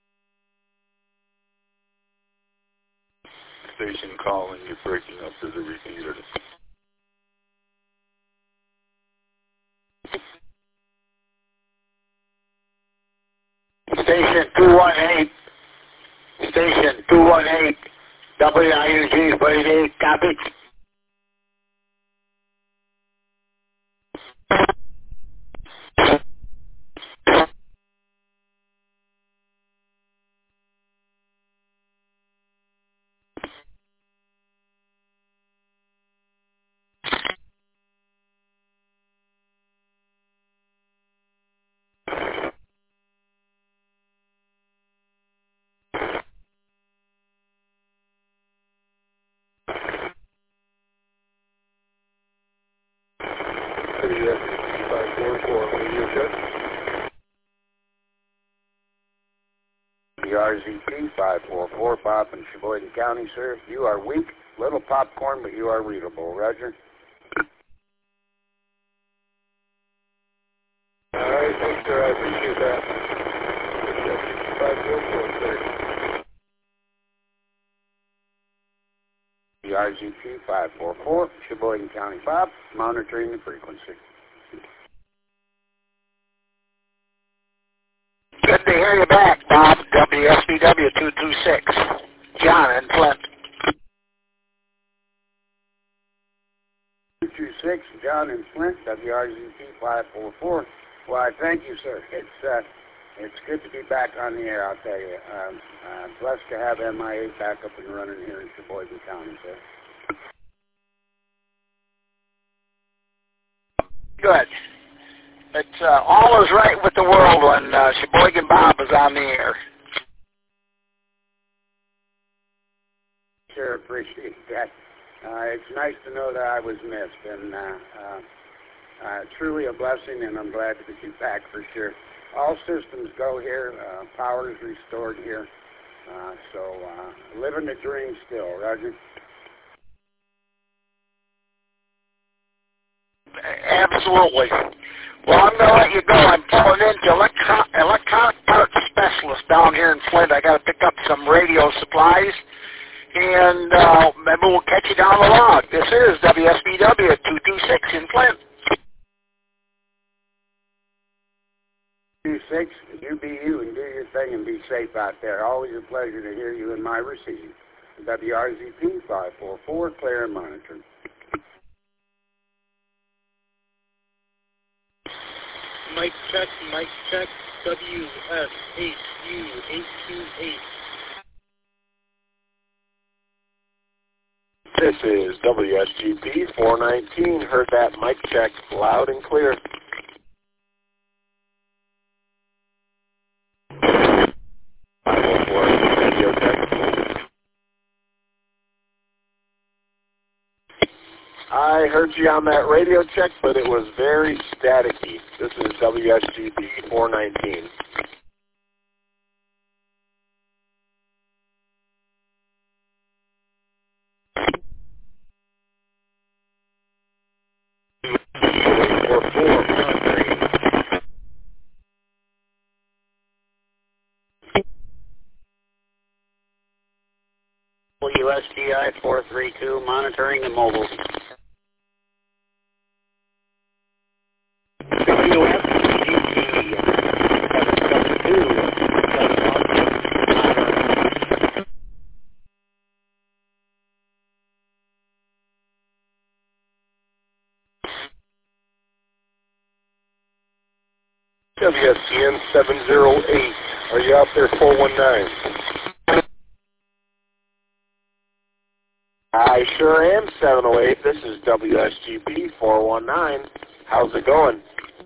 Station calling, you're breaking up to the repeater. Station two one eight. station two one eight, W I U G forty-eight, copy. W S G five four four, radio check. The R Z P five four four, Bob in Sheboygan County, sir. You are weak, little popcorn, but you are readable. Roger. All right, thanks, sir. I appreciate that. W S G five four four, sir. The R Z P five four four, Sheboygan County, Bob, monitoring the frequency. Good to hear you back, Bob. W S B W two two six. John in Flint. two two six, John in Flint, W R Z P five four four. Why, thank you, sir. It's uh, it's good to be back on the air, I'll tell you. Um, uh, blessed to have M I A back up and running here in Sheboygan County, sir. Good. It's uh, all is right with the world when uh, Sheboygan Bob is on the air. Sure, appreciate that. Uh, it's nice to know that I was missed, and uh, uh, uh, truly a blessing, and I'm glad to be back for sure. All systems go here. Uh, power is restored here. Uh, so uh, living the dream still, Roger. Absolutely. Well, I'm going to let you go. I'm pulling into electro- electronic parts specialist down here in Flint. I got to pick up some radio supplies, and uh, maybe we'll catch you down the log. This is W S B W two two six in Flint. two six, you be you and do your thing and be safe out there. Always a pleasure to hear you in my receive. W R Z P five four four, clear and monitoring. Mike check, Mike check, W S H U eight two eight. This is W S G P four nineteen. Heard that mic check loud and clear. five oh four, radio check. I heard you on that radio check, but it was very staticky. This is W S G P four nineteen. W S D I four three two, monitoring and mobile. W S G P seven two, W S T N seven zero eight. Are you out there, four one nine? I sure am, seven oh eight. This is W S G P four one nine. How's it going?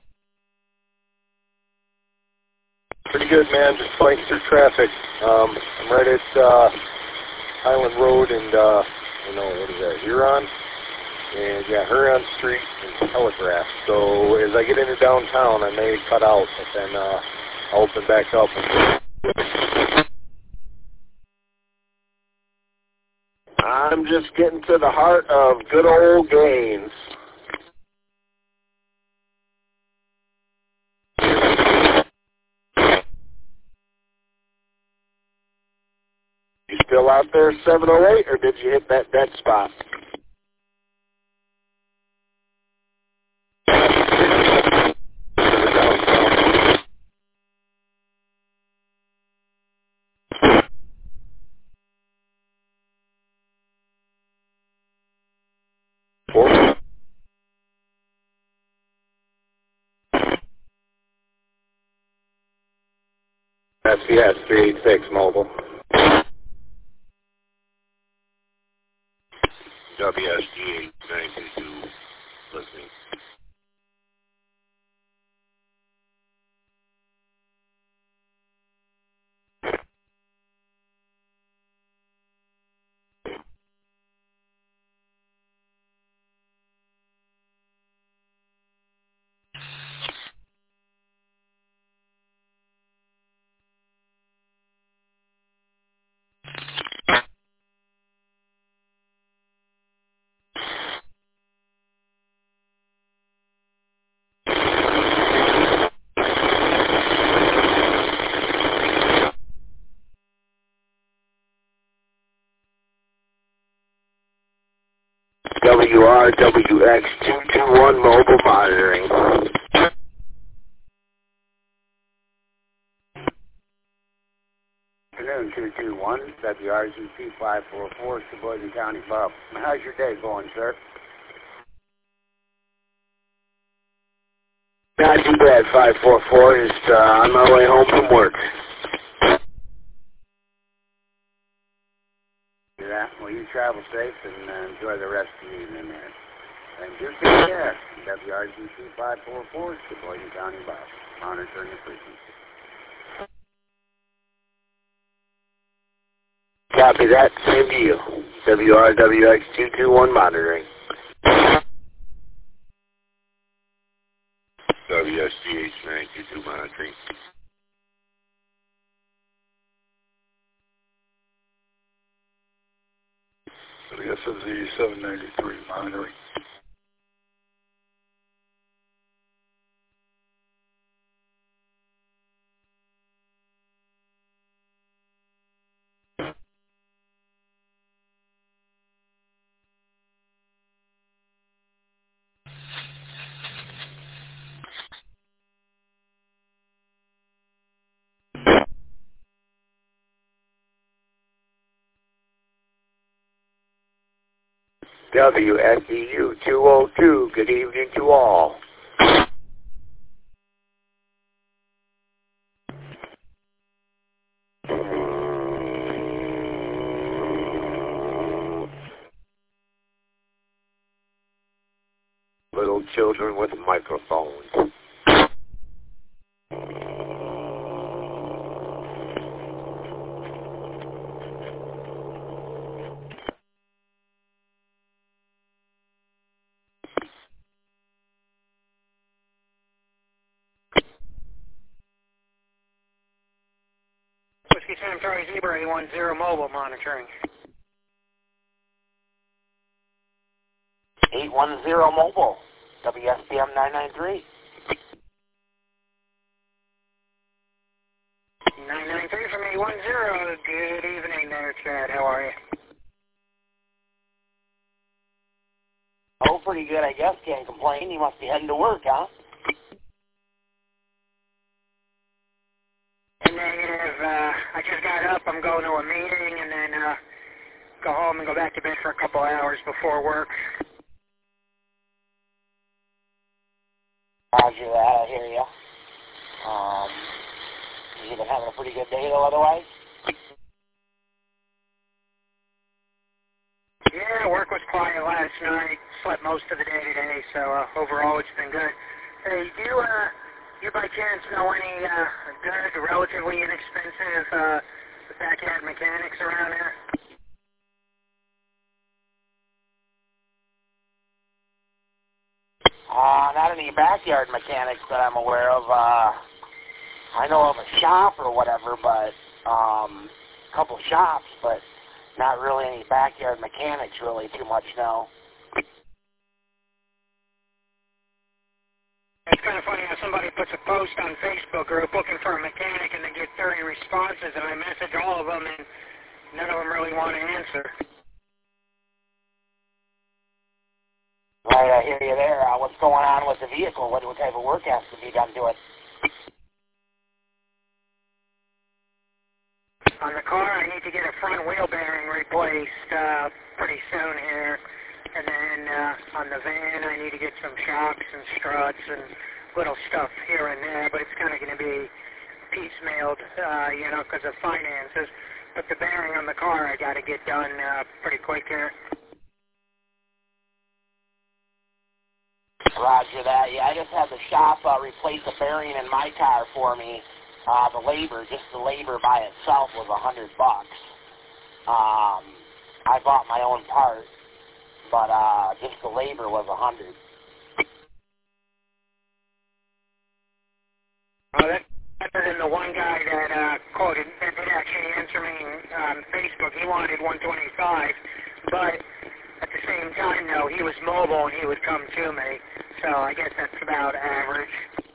Pretty good, man. Just fighting through traffic. Um, I'm right at uh, Highland Road and, uh, you know, what is that, Huron? And, yeah, Huron Street and Telegraph. So as I get into downtown, I may cut out, but then uh, I'll open back up. I'm just getting to the heart of good old Gaines. You still out there, seven oh eight, or did you hit that dead spot? S B S three eighty-six mobile. W S G eight nine two two listening. W R W X two two one mobile monitoring. Afternoon, two two one, W R Z P five four four, Sheboygan County, Bob. How's your day going, sir? Not too bad, five four four. Just uh, on my way home from work. Yeah, well, you travel safe and uh, enjoy the rest of the evening there. And just take care. W R Z P five four four, Sheboygan County, Bob. Monitoring the frequency. Copy that. Same to you. W R W X two two one monitoring. W S G H nine two two monitoring. W S F Z seven ninety-three monitoring. W S E U two oh two, good evening to all. Little children with microphones. Whiskey Sam Charlie Zebra eight one zero mobile monitoring. eight one zero mobile, W S B M nine nine three. nine nine three from eight one zero, good evening there, Chad, how are you? Oh, pretty good, I guess, can't complain. You must be heading to work, huh? Negative, uh, I just got up, I'm going to a meeting, and then, uh, go home and go back to bed for a couple hours before work. Roger that, I hear you. Um, you've been having a pretty good day, though, otherwise? Yeah, work was quiet last night. Slept most of the day today, so uh, overall it's been good. Hey, do you, uh, you by chance know any uh, good, relatively inexpensive uh, backyard mechanics around there? Uh, not any backyard mechanics that I'm aware of. Uh, I know of a shop or whatever, but um, a couple shops, but not really any backyard mechanics really too much, no. It's kind of funny how somebody puts a post on Facebook or looking for a mechanic and they get thirty responses, and I message all of them, and none of them really want to answer. Right, I hear you there. Uh, what's going on with the vehicle? What, what type of work has to be done to it? On the car, I need to get a front wheel bearing replaced uh, pretty soon here. And then uh, on the van, I need to get some shocks and struts and little stuff here and there, but it's kind of going to be piecemealed, uh, you know, because of finances. But the bearing on the car I got to get done uh, pretty quick here. Roger that. Yeah, I just had the shop uh, replace a bearing in my car for me. Uh, the labor, just the labor by itself was a hundred bucks. Um, I bought my own part, but uh, just the labor was a hundred. Oh, that's better than the one guy that uh, quoted, that did actually answer me on Facebook. He wanted one twenty-five, but at the same time, though, he was mobile and he would come to me. So I guess that's about average.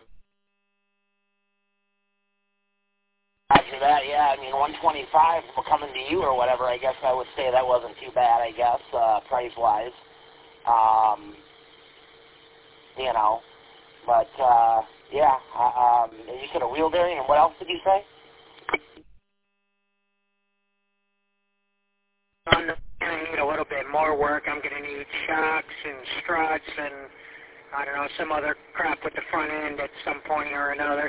After that, yeah, I mean, one twenty-five coming to you or whatever, I guess I would say that wasn't too bad, I guess, uh, price-wise. Um, you know, but, uh, yeah, uh, um, you said a wheel bearing, and what else did you say? I'm going to need a little bit more work. I'm going to need shocks and struts and, I don't know, some other crap with the front end at some point or another.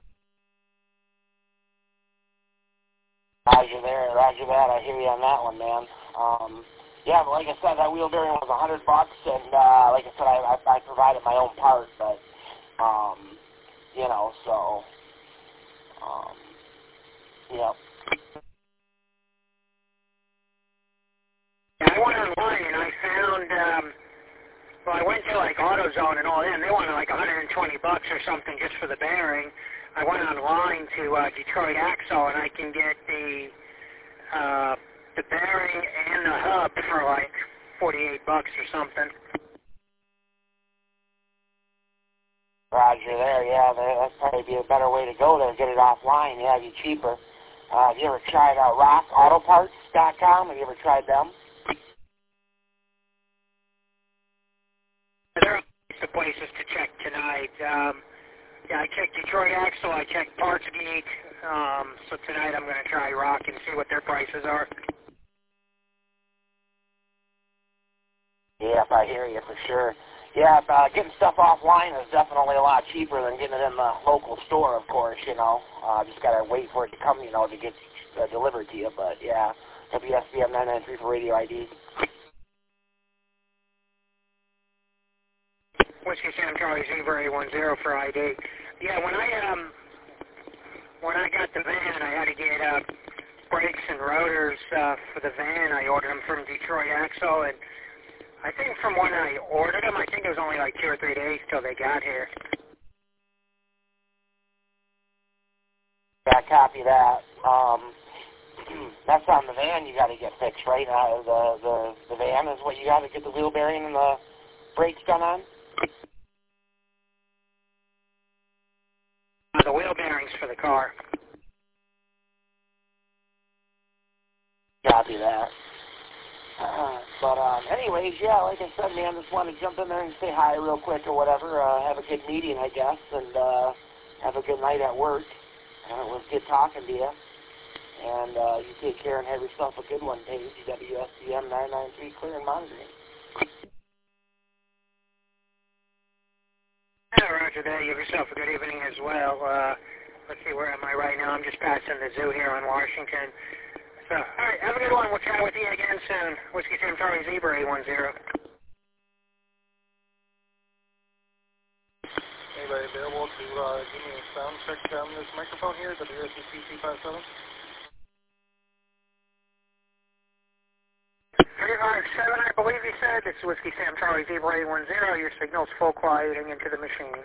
Roger there, roger that. I hear you on that one, man. Um, yeah, but like I said, that wheel bearing was a hundred bucks, and uh, like I said, I, I, I provided my own part, but um, you know, so um, yeah. I went online and I found, um, well, I went to like AutoZone and all that, and they wanted like a hundred and twenty bucks or something just for the bearing. I went online to uh, Detroit Axle, and I can get the uh, the bearing and the hub for like forty-eight bucks or something. Roger there, yeah, that'd probably be a better way to go there. Get it offline, yeah, it'd be cheaper. Uh, have you ever tried uh, rock auto parts dot com? Have you ever tried them? There are the places to check tonight. Um, Yeah, I checked Detroit Axle, I checked Parts Geek, um, so tonight I'm going to try Rock and see what their prices are. Yeah, I hear you for sure. Yeah, uh, getting stuff offline is definitely a lot cheaper than getting it in the local store, of course, you know. Uh, just got to wait for it to come, you know, to get uh, delivered to you, but yeah, W S B M nine nine three for radio I D. Whiskey Sam Charlie Zebra eight one zero for I D. Yeah, when I um when I got the van, I had to get uh, brakes and rotors uh, for the van. I ordered them from Detroit Axle, and I think from when I ordered them, I think it was only like two or three days till they got here. Yeah, copy that. Um, that's on the van you got to get fixed, right? Uh, the, the, the van is what you got to get the wheel bearing and the brakes done on? Uh, the wheel bearings for the car. Copy that. Uh, but um, anyways, yeah, like I said, man, just wanted to jump in there and say hi real quick or whatever. Uh, have a good meeting, I guess, and uh, have a good night at work. Uh, it was good talking to you. And uh, you take care and have yourself a good one, Paige. W S B M nine nine three clear and monitoring. Yeah, roger that. You have yourself a good evening as well. Uh, let's see, where am I right now? I'm just passing the zoo here on Washington. So, all right, have a good one. We'll chat with you again soon. Whiskey Sam Charlie Zebra eight one zero. Anybody available to uh, give me a sound check on this microphone here, W S B C two five seven? three five seven, I believe you said. It's Whiskey Sam Charlie Zebra eight one zero. Your signal's full quieting into the machine.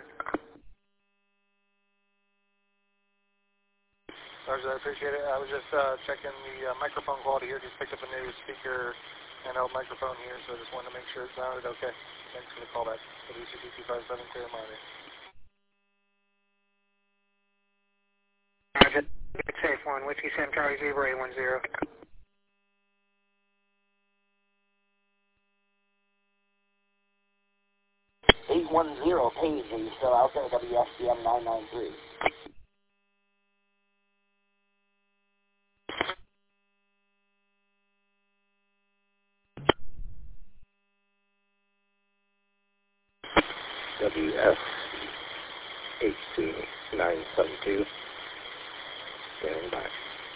Roger, I appreciate it. I was just uh, checking the uh, microphone quality here. Just picked up a new speaker handheld microphone here, so I just wanted to make sure it sounded okay. Thanks for the call back. W C B two five seven, clear monitor. Roger. Good safe one. Whiskey Sam Charlie Zebra eight one zero. eight one zero, Paige, are you still out there? W S B M nine nine three. W S H two nine seven two. Stand by.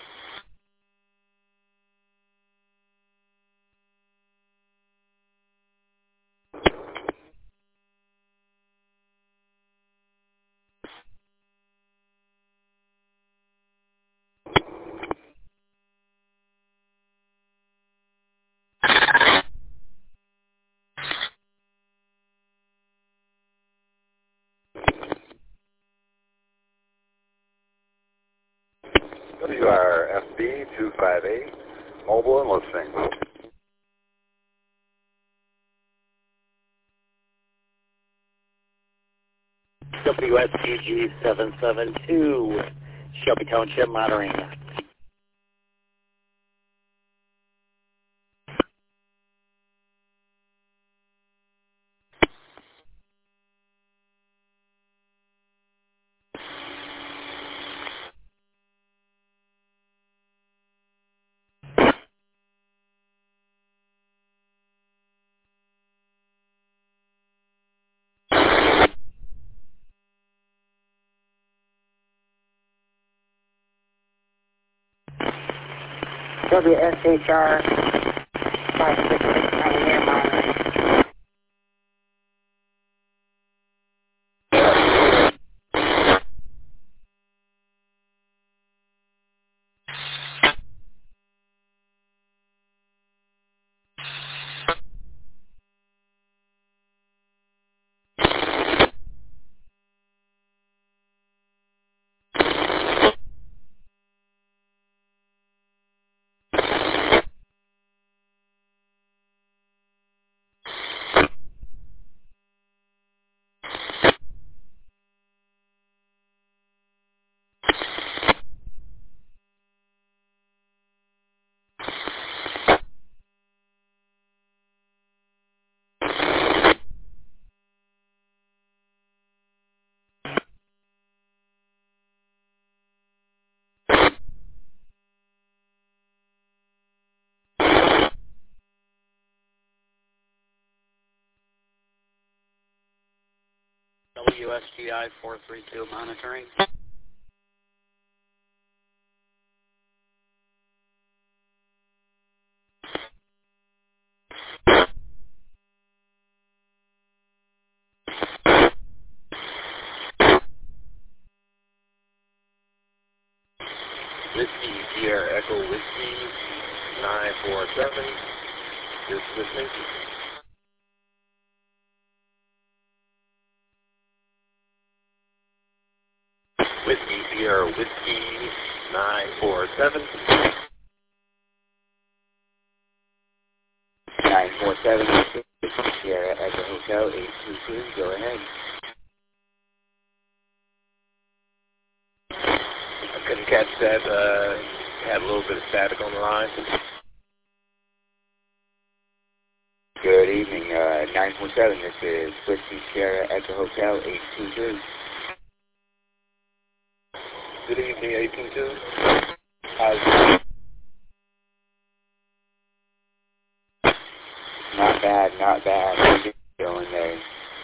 W R F B two five eight, mobile and listening. W S T G seven seven two, Shelby Township monitoring. W S H R five six six nine air monitoring. W S G I four three two monitoring. Whiskey, Sierra Echo Whiskey nine four seven, is listening. Whiskey, Sierra Whiskey nine four seven. nine four seven, Sierra Echo Hotel eight two two, go ahead. I couldn't catch that. Uh, had a little bit of static on the line. Good evening, uh, nine four seven, this is Whiskey Sierra Echo Hotel eight two two. Good evening, eight two two. How's Not bad, not bad. How's it going there?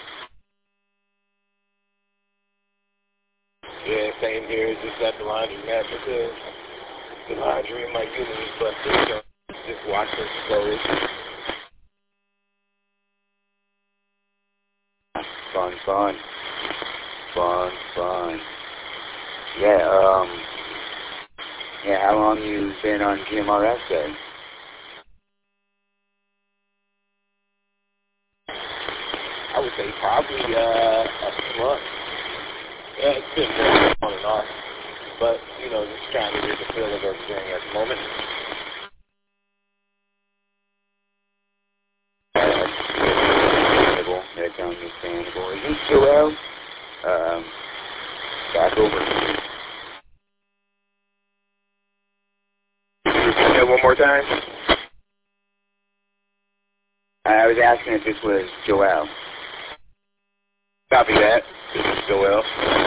Yeah, same here. Just at the laundromat because the laundry in my unit is busted. So just washing clothes. Fun, fun. Fun, fun. Yeah, um, yeah, how long you been on G M R S then? I would say probably uh, a month. Yeah, it's been very on and off. But, you know, just trying to get the feel of everything at the moment. Understandable. That's understandable. Is this Joel? Um, back over to you. Repeat that one more time. I was asking if this was Joel. Copy that. This is Joel.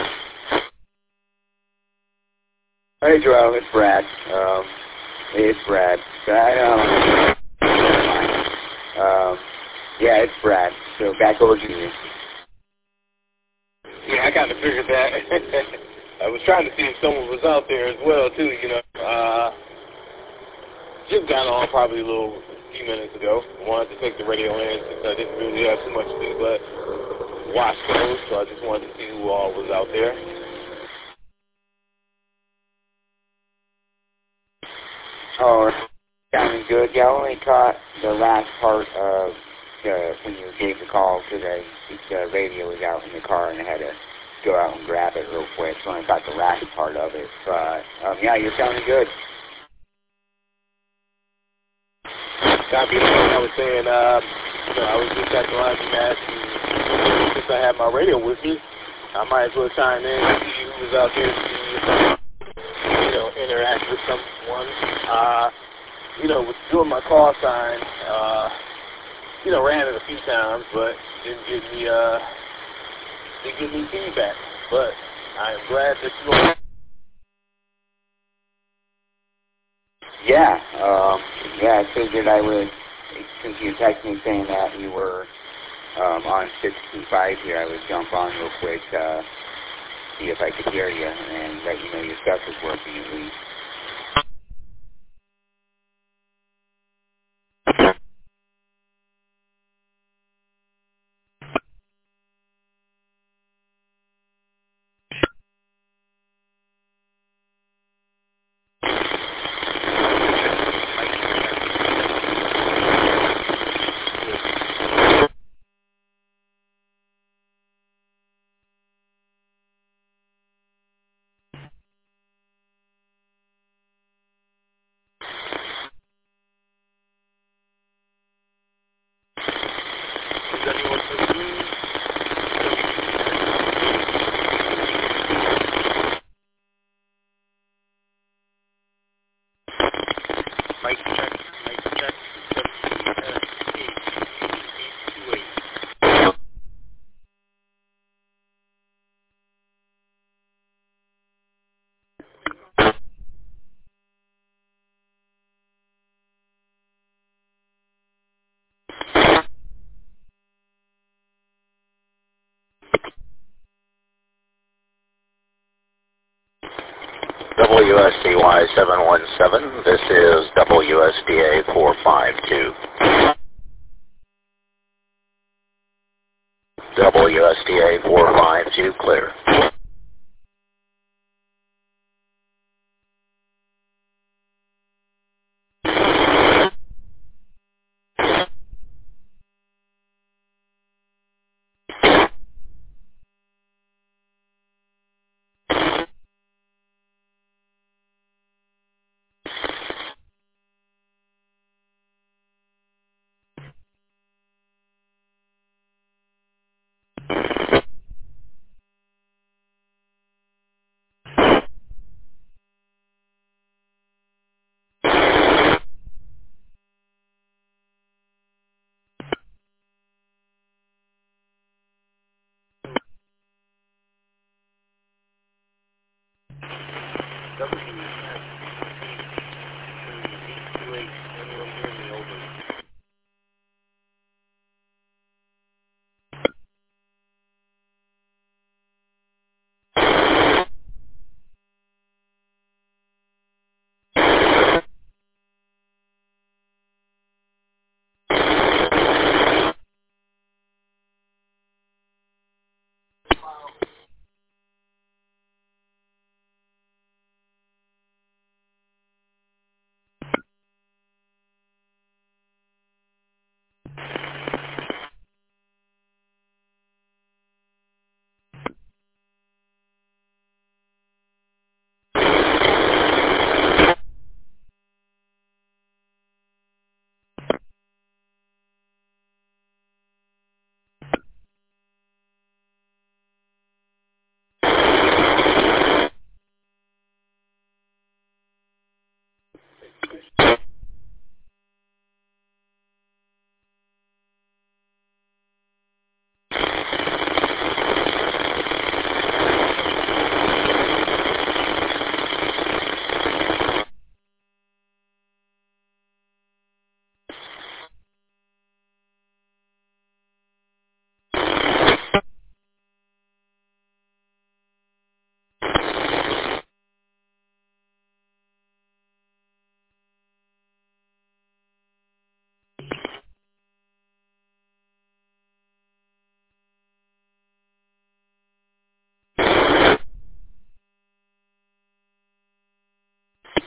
Hey, Joel, it's Brad. Um, it's Brad. I um, um, yeah, it's Brad. So back over to you. Yeah, I kind of figured that. I was trying to see if someone was out there as well, too, you know. Uh, just got on probably a little few minutes ago. Wanted to take the radio in since I didn't really have too much to do but watch those, so I just wanted to see who all was out there. Oh, sounding good. Yeah, I only caught the last part of uh, when you gave the call because the radio was out in the car and I had to go out and grab it real quick. So I only got the last part of it. But, um, yeah, you're sounding good. Copy what I was saying. Uh, you know, I was just at the laundromat, and since I have my radio with me, I might as well chime in and see who was out there to, you know, interact with someone. Uh, you know, with doing my call sign, uh, you know, ran it a few times, but didn't give me, uh, didn't give me feedback. But I am glad that you are. Yeah, um, yeah, I figured I would, since you texted me saying that you were um, on six two five here, I would jump on real quick, uh, see if I could hear you and let you know your stuff is working at least. Mike check, Mike check, W S D Y seven one seven, this is W S D A four five two. W S D A four five two, clear.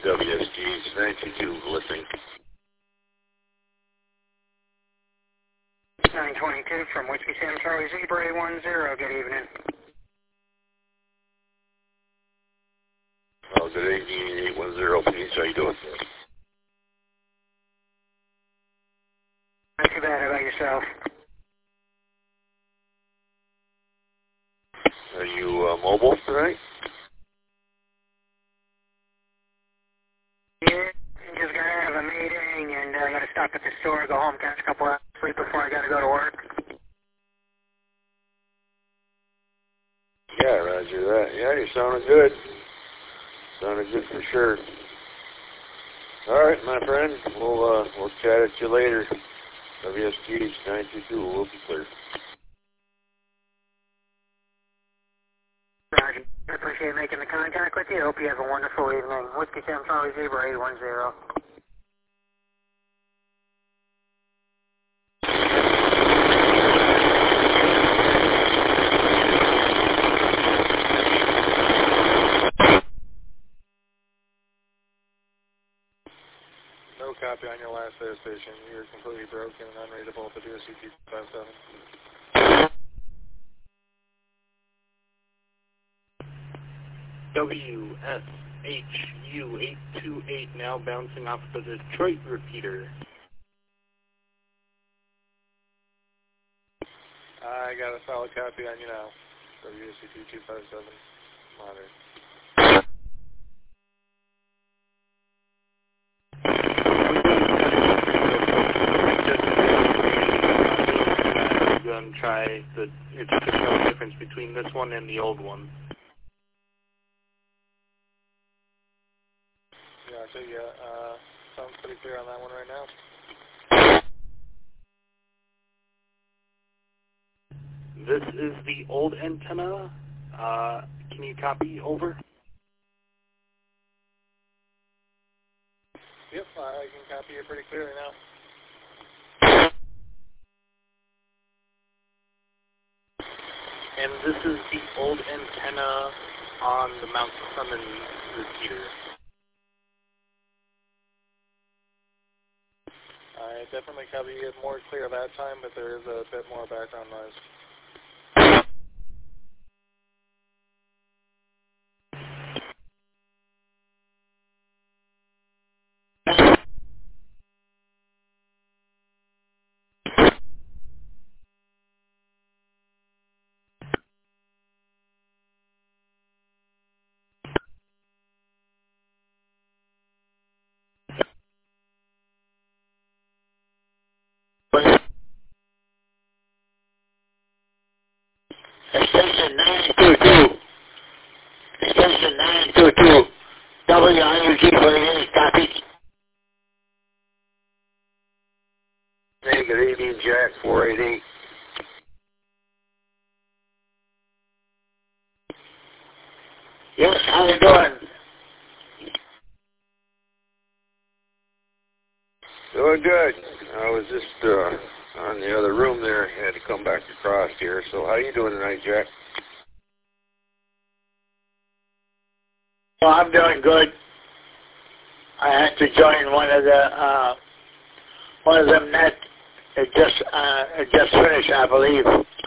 W S G ninety-two listening. nine twenty-two from Whiskey Sam Charlie Zebra eight one zero. Good evening. Oh, good evening, eight one zero, please. How you doing? Not too bad. How about yourself? Are you uh, mobile tonight? Yeah, just got out of a meeting and I uh, got to stop at the store, go home, catch a couple hours of sleep before I got to go to work. Yeah, roger that. Yeah, you're sounding good. Sounding good for sure. All right, my friend. We'll uh, we'll chat at you later. W S G nine two two will be clear. Roger. I appreciate making the contact with you. Hope you have a wonderful evening. Whiskey Sam Charlie Zebra eight one zero. No copy on your last air station. You're completely broken and unreadable at the W S C two five seven. W S H U eight two eight now bouncing off the Detroit repeater. I got a solid copy on you now. W S C two five seven. Monitor. Going to try the, it's the no difference between this one and the old one. Gotcha, yeah, uh, sounds pretty clear on that one right now. This is the old antenna. Uh, can you copy over? Yep, I can copy it pretty clearly now. And this is the old antenna on the Mount Clemens repeater. I definitely copy it more clear that time, but there is a bit more background noise. Extension nine two two. Extension nine two two. W I U G forty-eight, copy. Hey, good evening, Jack four eight eight. Yes, how you doing? Doing good. I was just uh, on the other room there. Had to come back across here. So how you doing tonight, Jack? Well, I'm doing good. I had to join one of the uh, one of them net. It just uh, it just finished, I believe.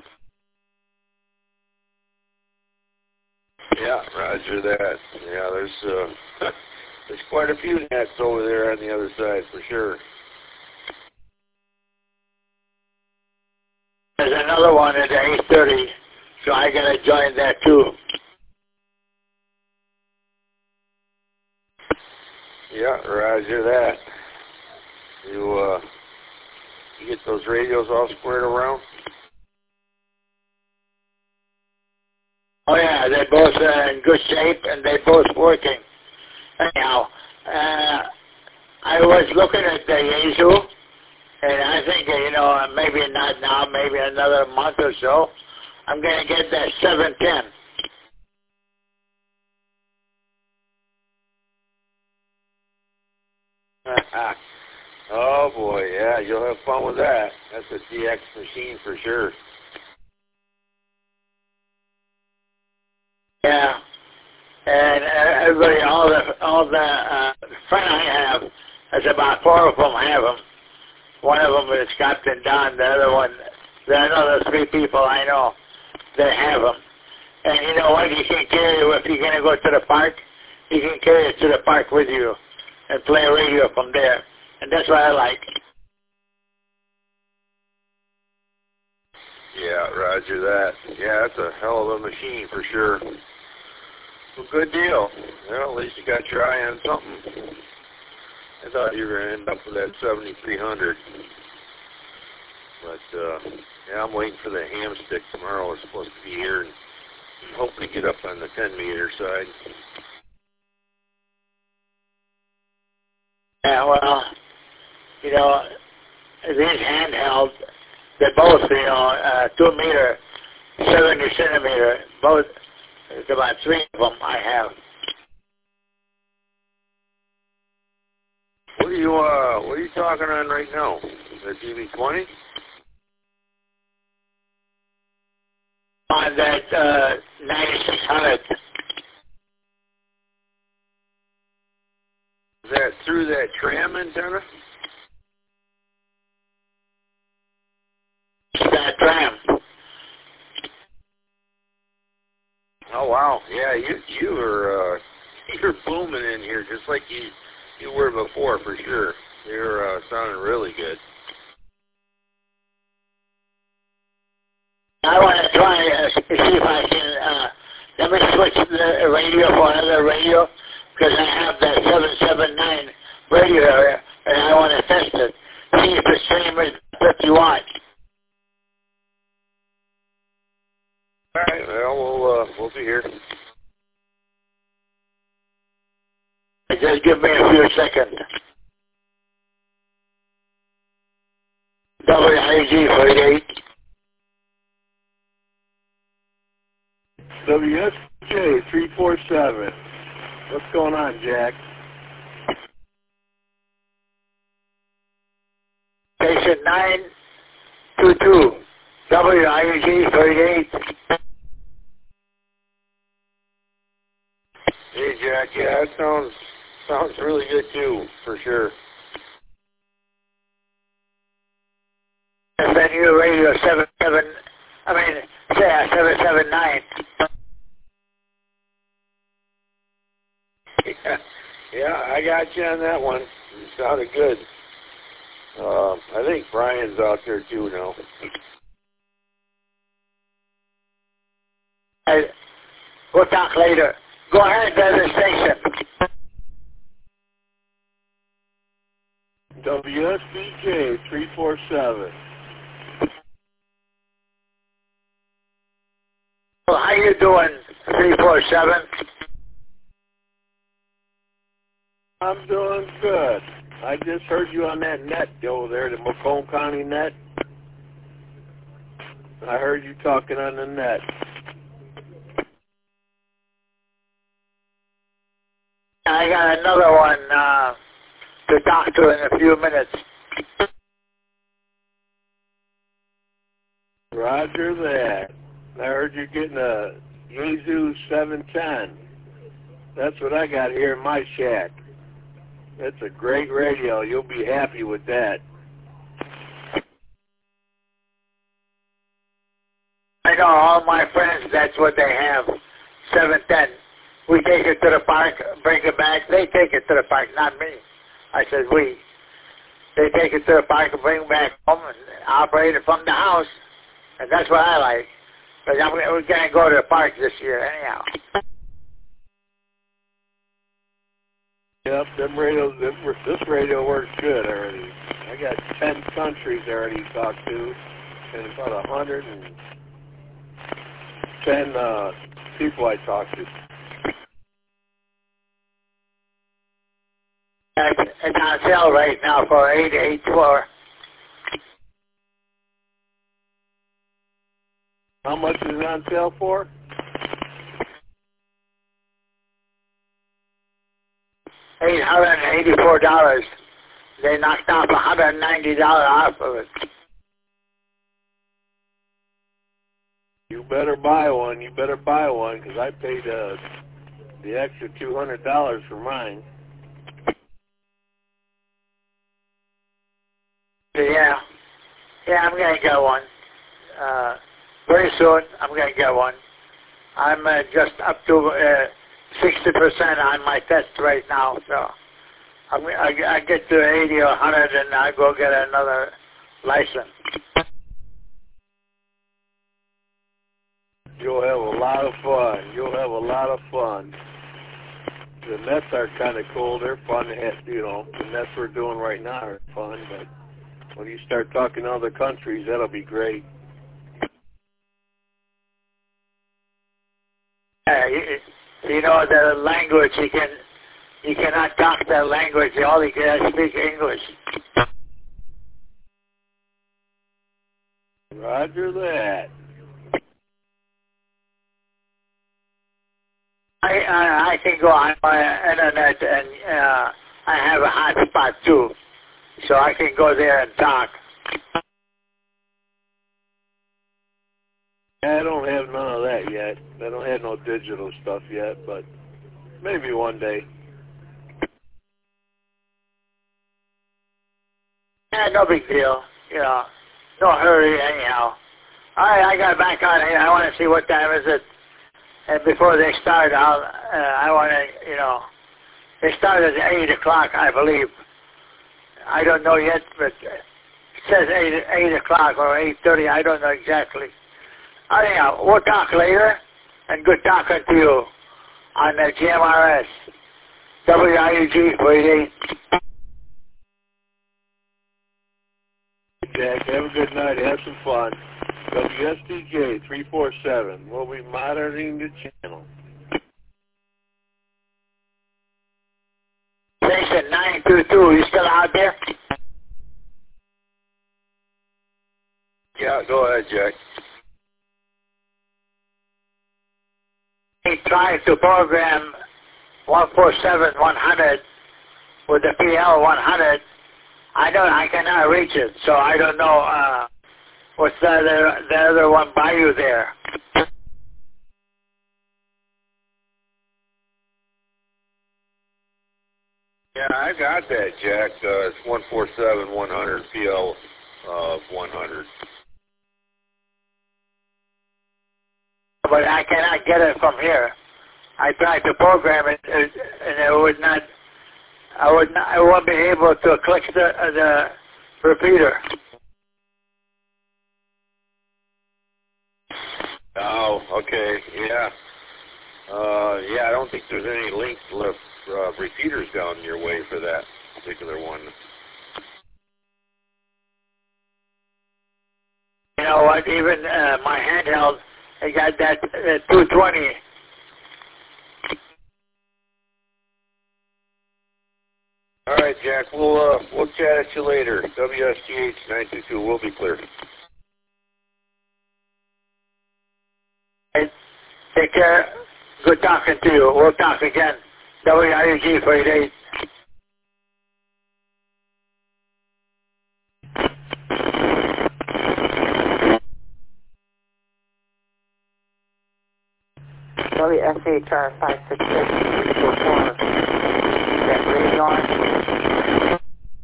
Yeah, roger that. Yeah, there's uh, there's quite a few nets over there on the other side for sure. There's another one at eight thirty, so I gotta join that too. Yeah, roger that. You uh, you get those radios all squared around? Oh yeah, they're both uh, in good shape and they're both working. Anyhow, uh, I was looking at the Yaesu, and I think, you know, maybe not now, maybe another month or so, I'm going to get that seven ten. Oh boy, yeah, you'll have fun with that. That's a D X machine for sure. Yeah, and uh, everybody, all the all the uh, friends I have, there's about four of them have them. One of them is Captain Don. The other one, there are another three people I know that have them. And you know what? You can carry it if you're going to go to the park. You can carry it to the park with you and play radio from there. And that's what I like. Yeah, roger that. Yeah, that's a hell of a machine for sure. Well, good deal. Well, at least you got your eye on something. I thought you were going to end up with that seventy-three hundred. But, uh, yeah, I'm waiting for the ham stick tomorrow. It's supposed to be here and hopefully get up on the ten meter side. Yeah, well, you know, these handhelds, they're both, you know, uh, two meter, seventy centimeter, both. There's about three of them I have. What are you, uh, what are you talking on right now? The G V twenty? On that, uh, ninety-six hundred. Is that through that tram antenna? That tram. Oh wow, yeah, you you were uh, you're booming in here just like you you were before for sure. You're uh, sounding really good. I want to try uh, see if I can. Uh, let me switch the radio for another radio because I have that seven seven nine radio area and I want to test it. See if the same as fifty watts. All right, well, we'll, uh, we'll be here. Just give me a few seconds. W I G forty-eight. W S J three four seven. What's going on, Jack? Station nine two two. W I G thirty-eight. Hey, Jack, yeah, that sounds, sounds really good, too, for sure. And then you radio seven seven, I mean, yeah, seven seven nine. Yeah, yeah, I got you on that one. It sounded good. Uh, I think Brian's out there, too, now. Hey, we'll talk later. Go ahead to the station. W S B J three four seven. Well, how you doing, three four seven? I'm doing good. I just heard you on that net over there, the Macomb County net. I heard you talking on the net. I got another one uh, to talk to in a few minutes. Roger that. I heard you're getting a Yaesu seven ten. That's what I got here in my shack. That's a great radio. You'll be happy with that. I know all my friends, that's what they have, seven ten. We take it to the park, bring it back. They take it to the park, not me. I said we. They take it to the park and bring it back home and operate it from the house. And that's what I like. Because we're going to go to the park this year anyhow. Yep, them radios, this radio works good already. I got ten countries already talked to, and about a hundred and ten uh, people I talked to. It's on sale right now for eight eight four. How much is it on sale for? Eight hundred and eighty-four dollars. They knocked off a hundred and ninety dollars off of it. You better buy one. You better buy one because I paid uh, the extra two hundred dollars for mine. Yeah. Yeah, I'm going to get one. Uh, very soon, I'm going to get one. I'm uh, just up to uh, sixty percent on my test right now, so I'm, I, I get to eighty or one hundred and I go get another license. You'll have a lot of fun. You'll have a lot of fun. The nets are kind of cool. They're fun to have, you know. The nets we're doing right now are fun, but when you start talking to other countries, that'll be great. Uh, you, you know, the language, you can, you cannot talk that language. You only can speak English. Roger that. I, I, I can go on my internet and uh, I have a hotspot too. So I can go there and talk. I don't have none of that yet. I don't have no digital stuff yet, but maybe one day. Yeah, no big deal. You know, no hurry anyhow. All right, I got back on here. I want to see what time is it. And before they start, I'll, uh, I want to, you know, they start at eight o'clock, I believe. I don't know yet, but it says eight, eight o'clock or eight thirty. I don't know exactly. Anyhow, we'll talk later, and good talking to you on the G M R S, W I U G forty-eight. Jack, have a good night. Have some fun. W S D J three four seven. We'll be monitoring the channel. Station nine two two, you still out there? Yeah, go ahead, Jack. He tried to program one four seven one hundred with the P L one hundred. I don't, I cannot reach it, so I don't know uh, what's the other, the other one by you there. Yeah, I got that, Jack. Uh, it's one four seven one hundred P L uh, one hundred. But I cannot get it from here. I tried to program it, it and it would not. I would not. I won't be able to click the uh, the repeater. Oh, okay, yeah. Uh, yeah, I don't think there's any link left, uh, repeaters down your way for that particular one. You know what? Even uh, my handheld, I got that uh, two twenty. All right, Jack. We'll uh, we'll chat at you later. W S G H nine two two will be clear. Hey, take care. Good talking to you. We'll talk again. W I U G forty-eight. W S H R five six six three four four. Is that radio on?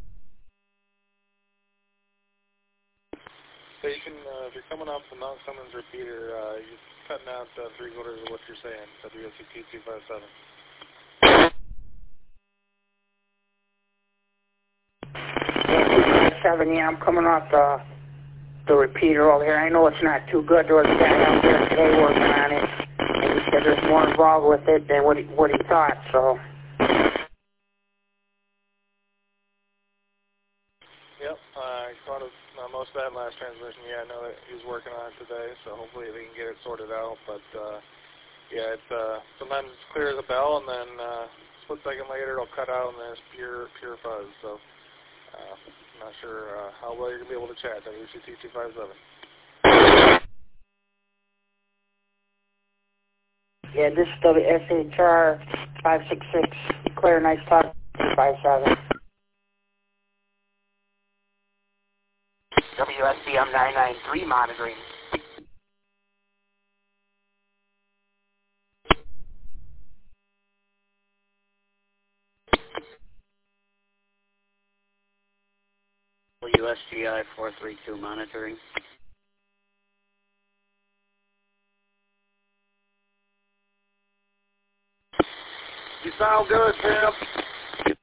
So you can, uh, if you're coming off the Mount Clemens repeater, uh, you're cutting out uh, three quarters of what you're saying, W S C T two five seven. Seven, yeah, I'm coming off the the repeater over here. I know it's not too good. There was a guy out there today working on it, and he said there's more involved with it than what he, what he thought, so. Yep, uh, I caught it, uh, most of that last transmission. Yeah, I know that he was working on it today, so hopefully they can get it sorted out. But, uh, yeah, it's uh, sometimes it's clear as a bell, and then uh, a split second later it'll cut out, and then it's pure, pure fuzz. So, uh, I'm not sure uh, how well you're going to be able to chat, W C T two five seven. Yeah, this is W S H R five six six. Clear, nice talk. two five seven. W S B M nine nine three monitoring. W S G I four three two monitoring. You sound good, Tim.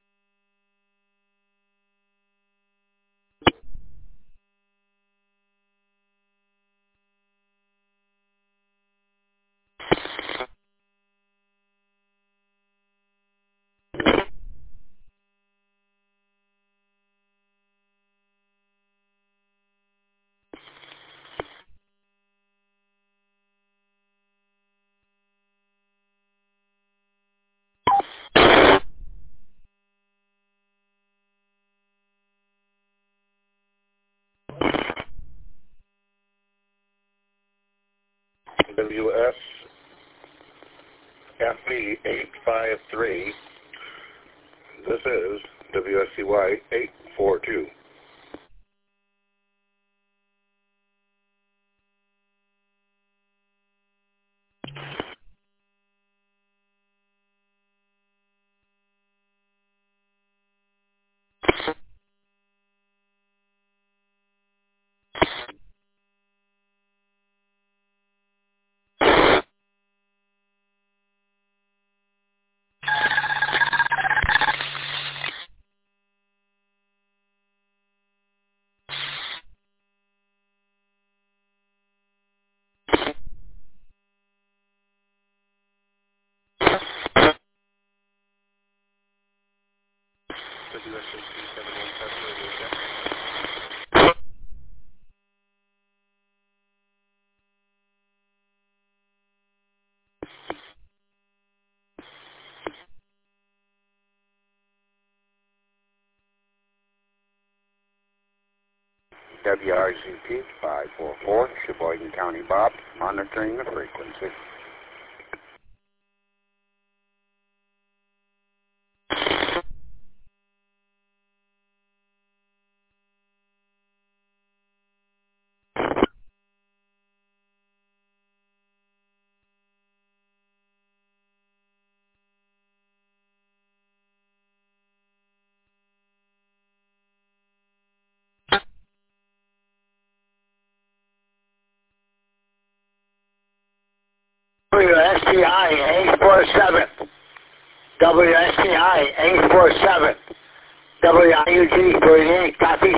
W S F B eight five three. This is W S C Y eight four two. W S H C seven one seven, radio check. W R Z P five four four, Sheboygan County Bob, monitoring the frequency. W S C I eight four seven. W S C I eight four seven. W I U G forty-eight, copy.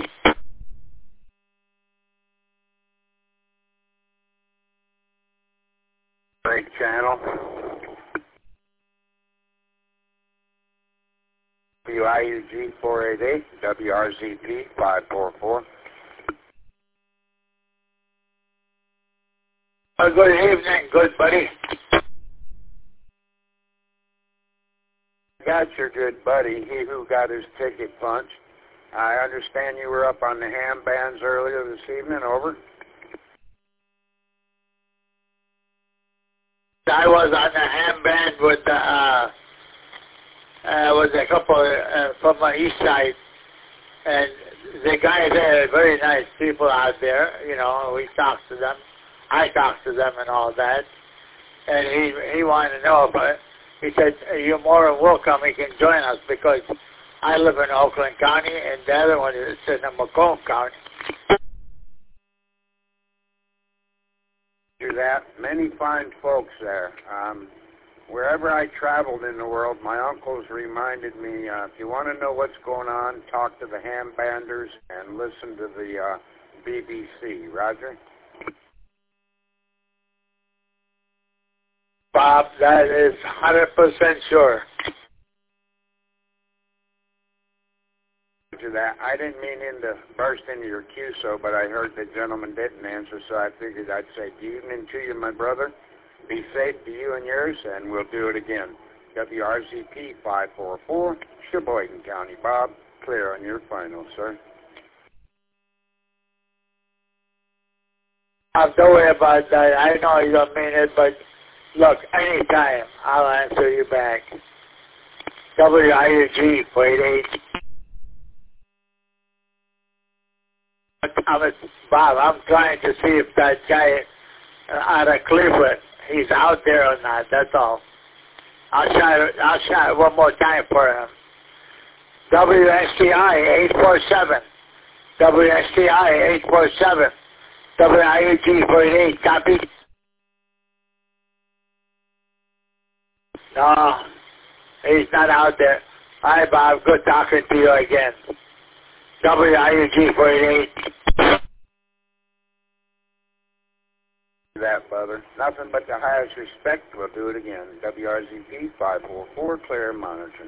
Break channel. W I U G four eight eight, W R Z P five four four. Well, good evening, good buddy. Got your good buddy, he who got his ticket punched. I understand you were up on the ham bands earlier this evening, over. I was on the ham band with the, uh, uh, with a couple uh, from my east side, and the guys there are very nice people out there. You know, we talked to them. I talked to them and all that, and he he wanted to know if I, he said, you're more than welcome, you can join us, because I live in Oakland County, and the other one is in Macomb County. Do that. Many fine folks there. Um, wherever I traveled in the world, my uncles reminded me, uh, if you want to know what's going on, talk to the ham banders and listen to the uh, B B C. Roger? Bob, that is one hundred percent sure. To that, I didn't mean him to burst into your Q S O, but I heard the gentleman didn't answer, so I figured I'd say, good evening to you, my brother. Be safe to you and yours, and we'll do it again. W R Z P five four four, Sheboygan County. Bob, clear on your final, sir. Uh, don't worry about that. I know you don't mean it, but look, anytime I'll answer you back. W I U G forty-eight. I'm a, Bob, I'm trying to see if that guy out of Cleveland, he's out there or not. That's all. I'll try. I'll try one more time for him. W S T I eight four seven. W S T I eight four seven. W I U G forty-eight, copy? No, he's not out there. Hi, Bob. Good talking to you again. W I U G forty-eight. That, brother. Nothing but the highest respect. We'll do it again. W R Z P five four four, clear monitoring.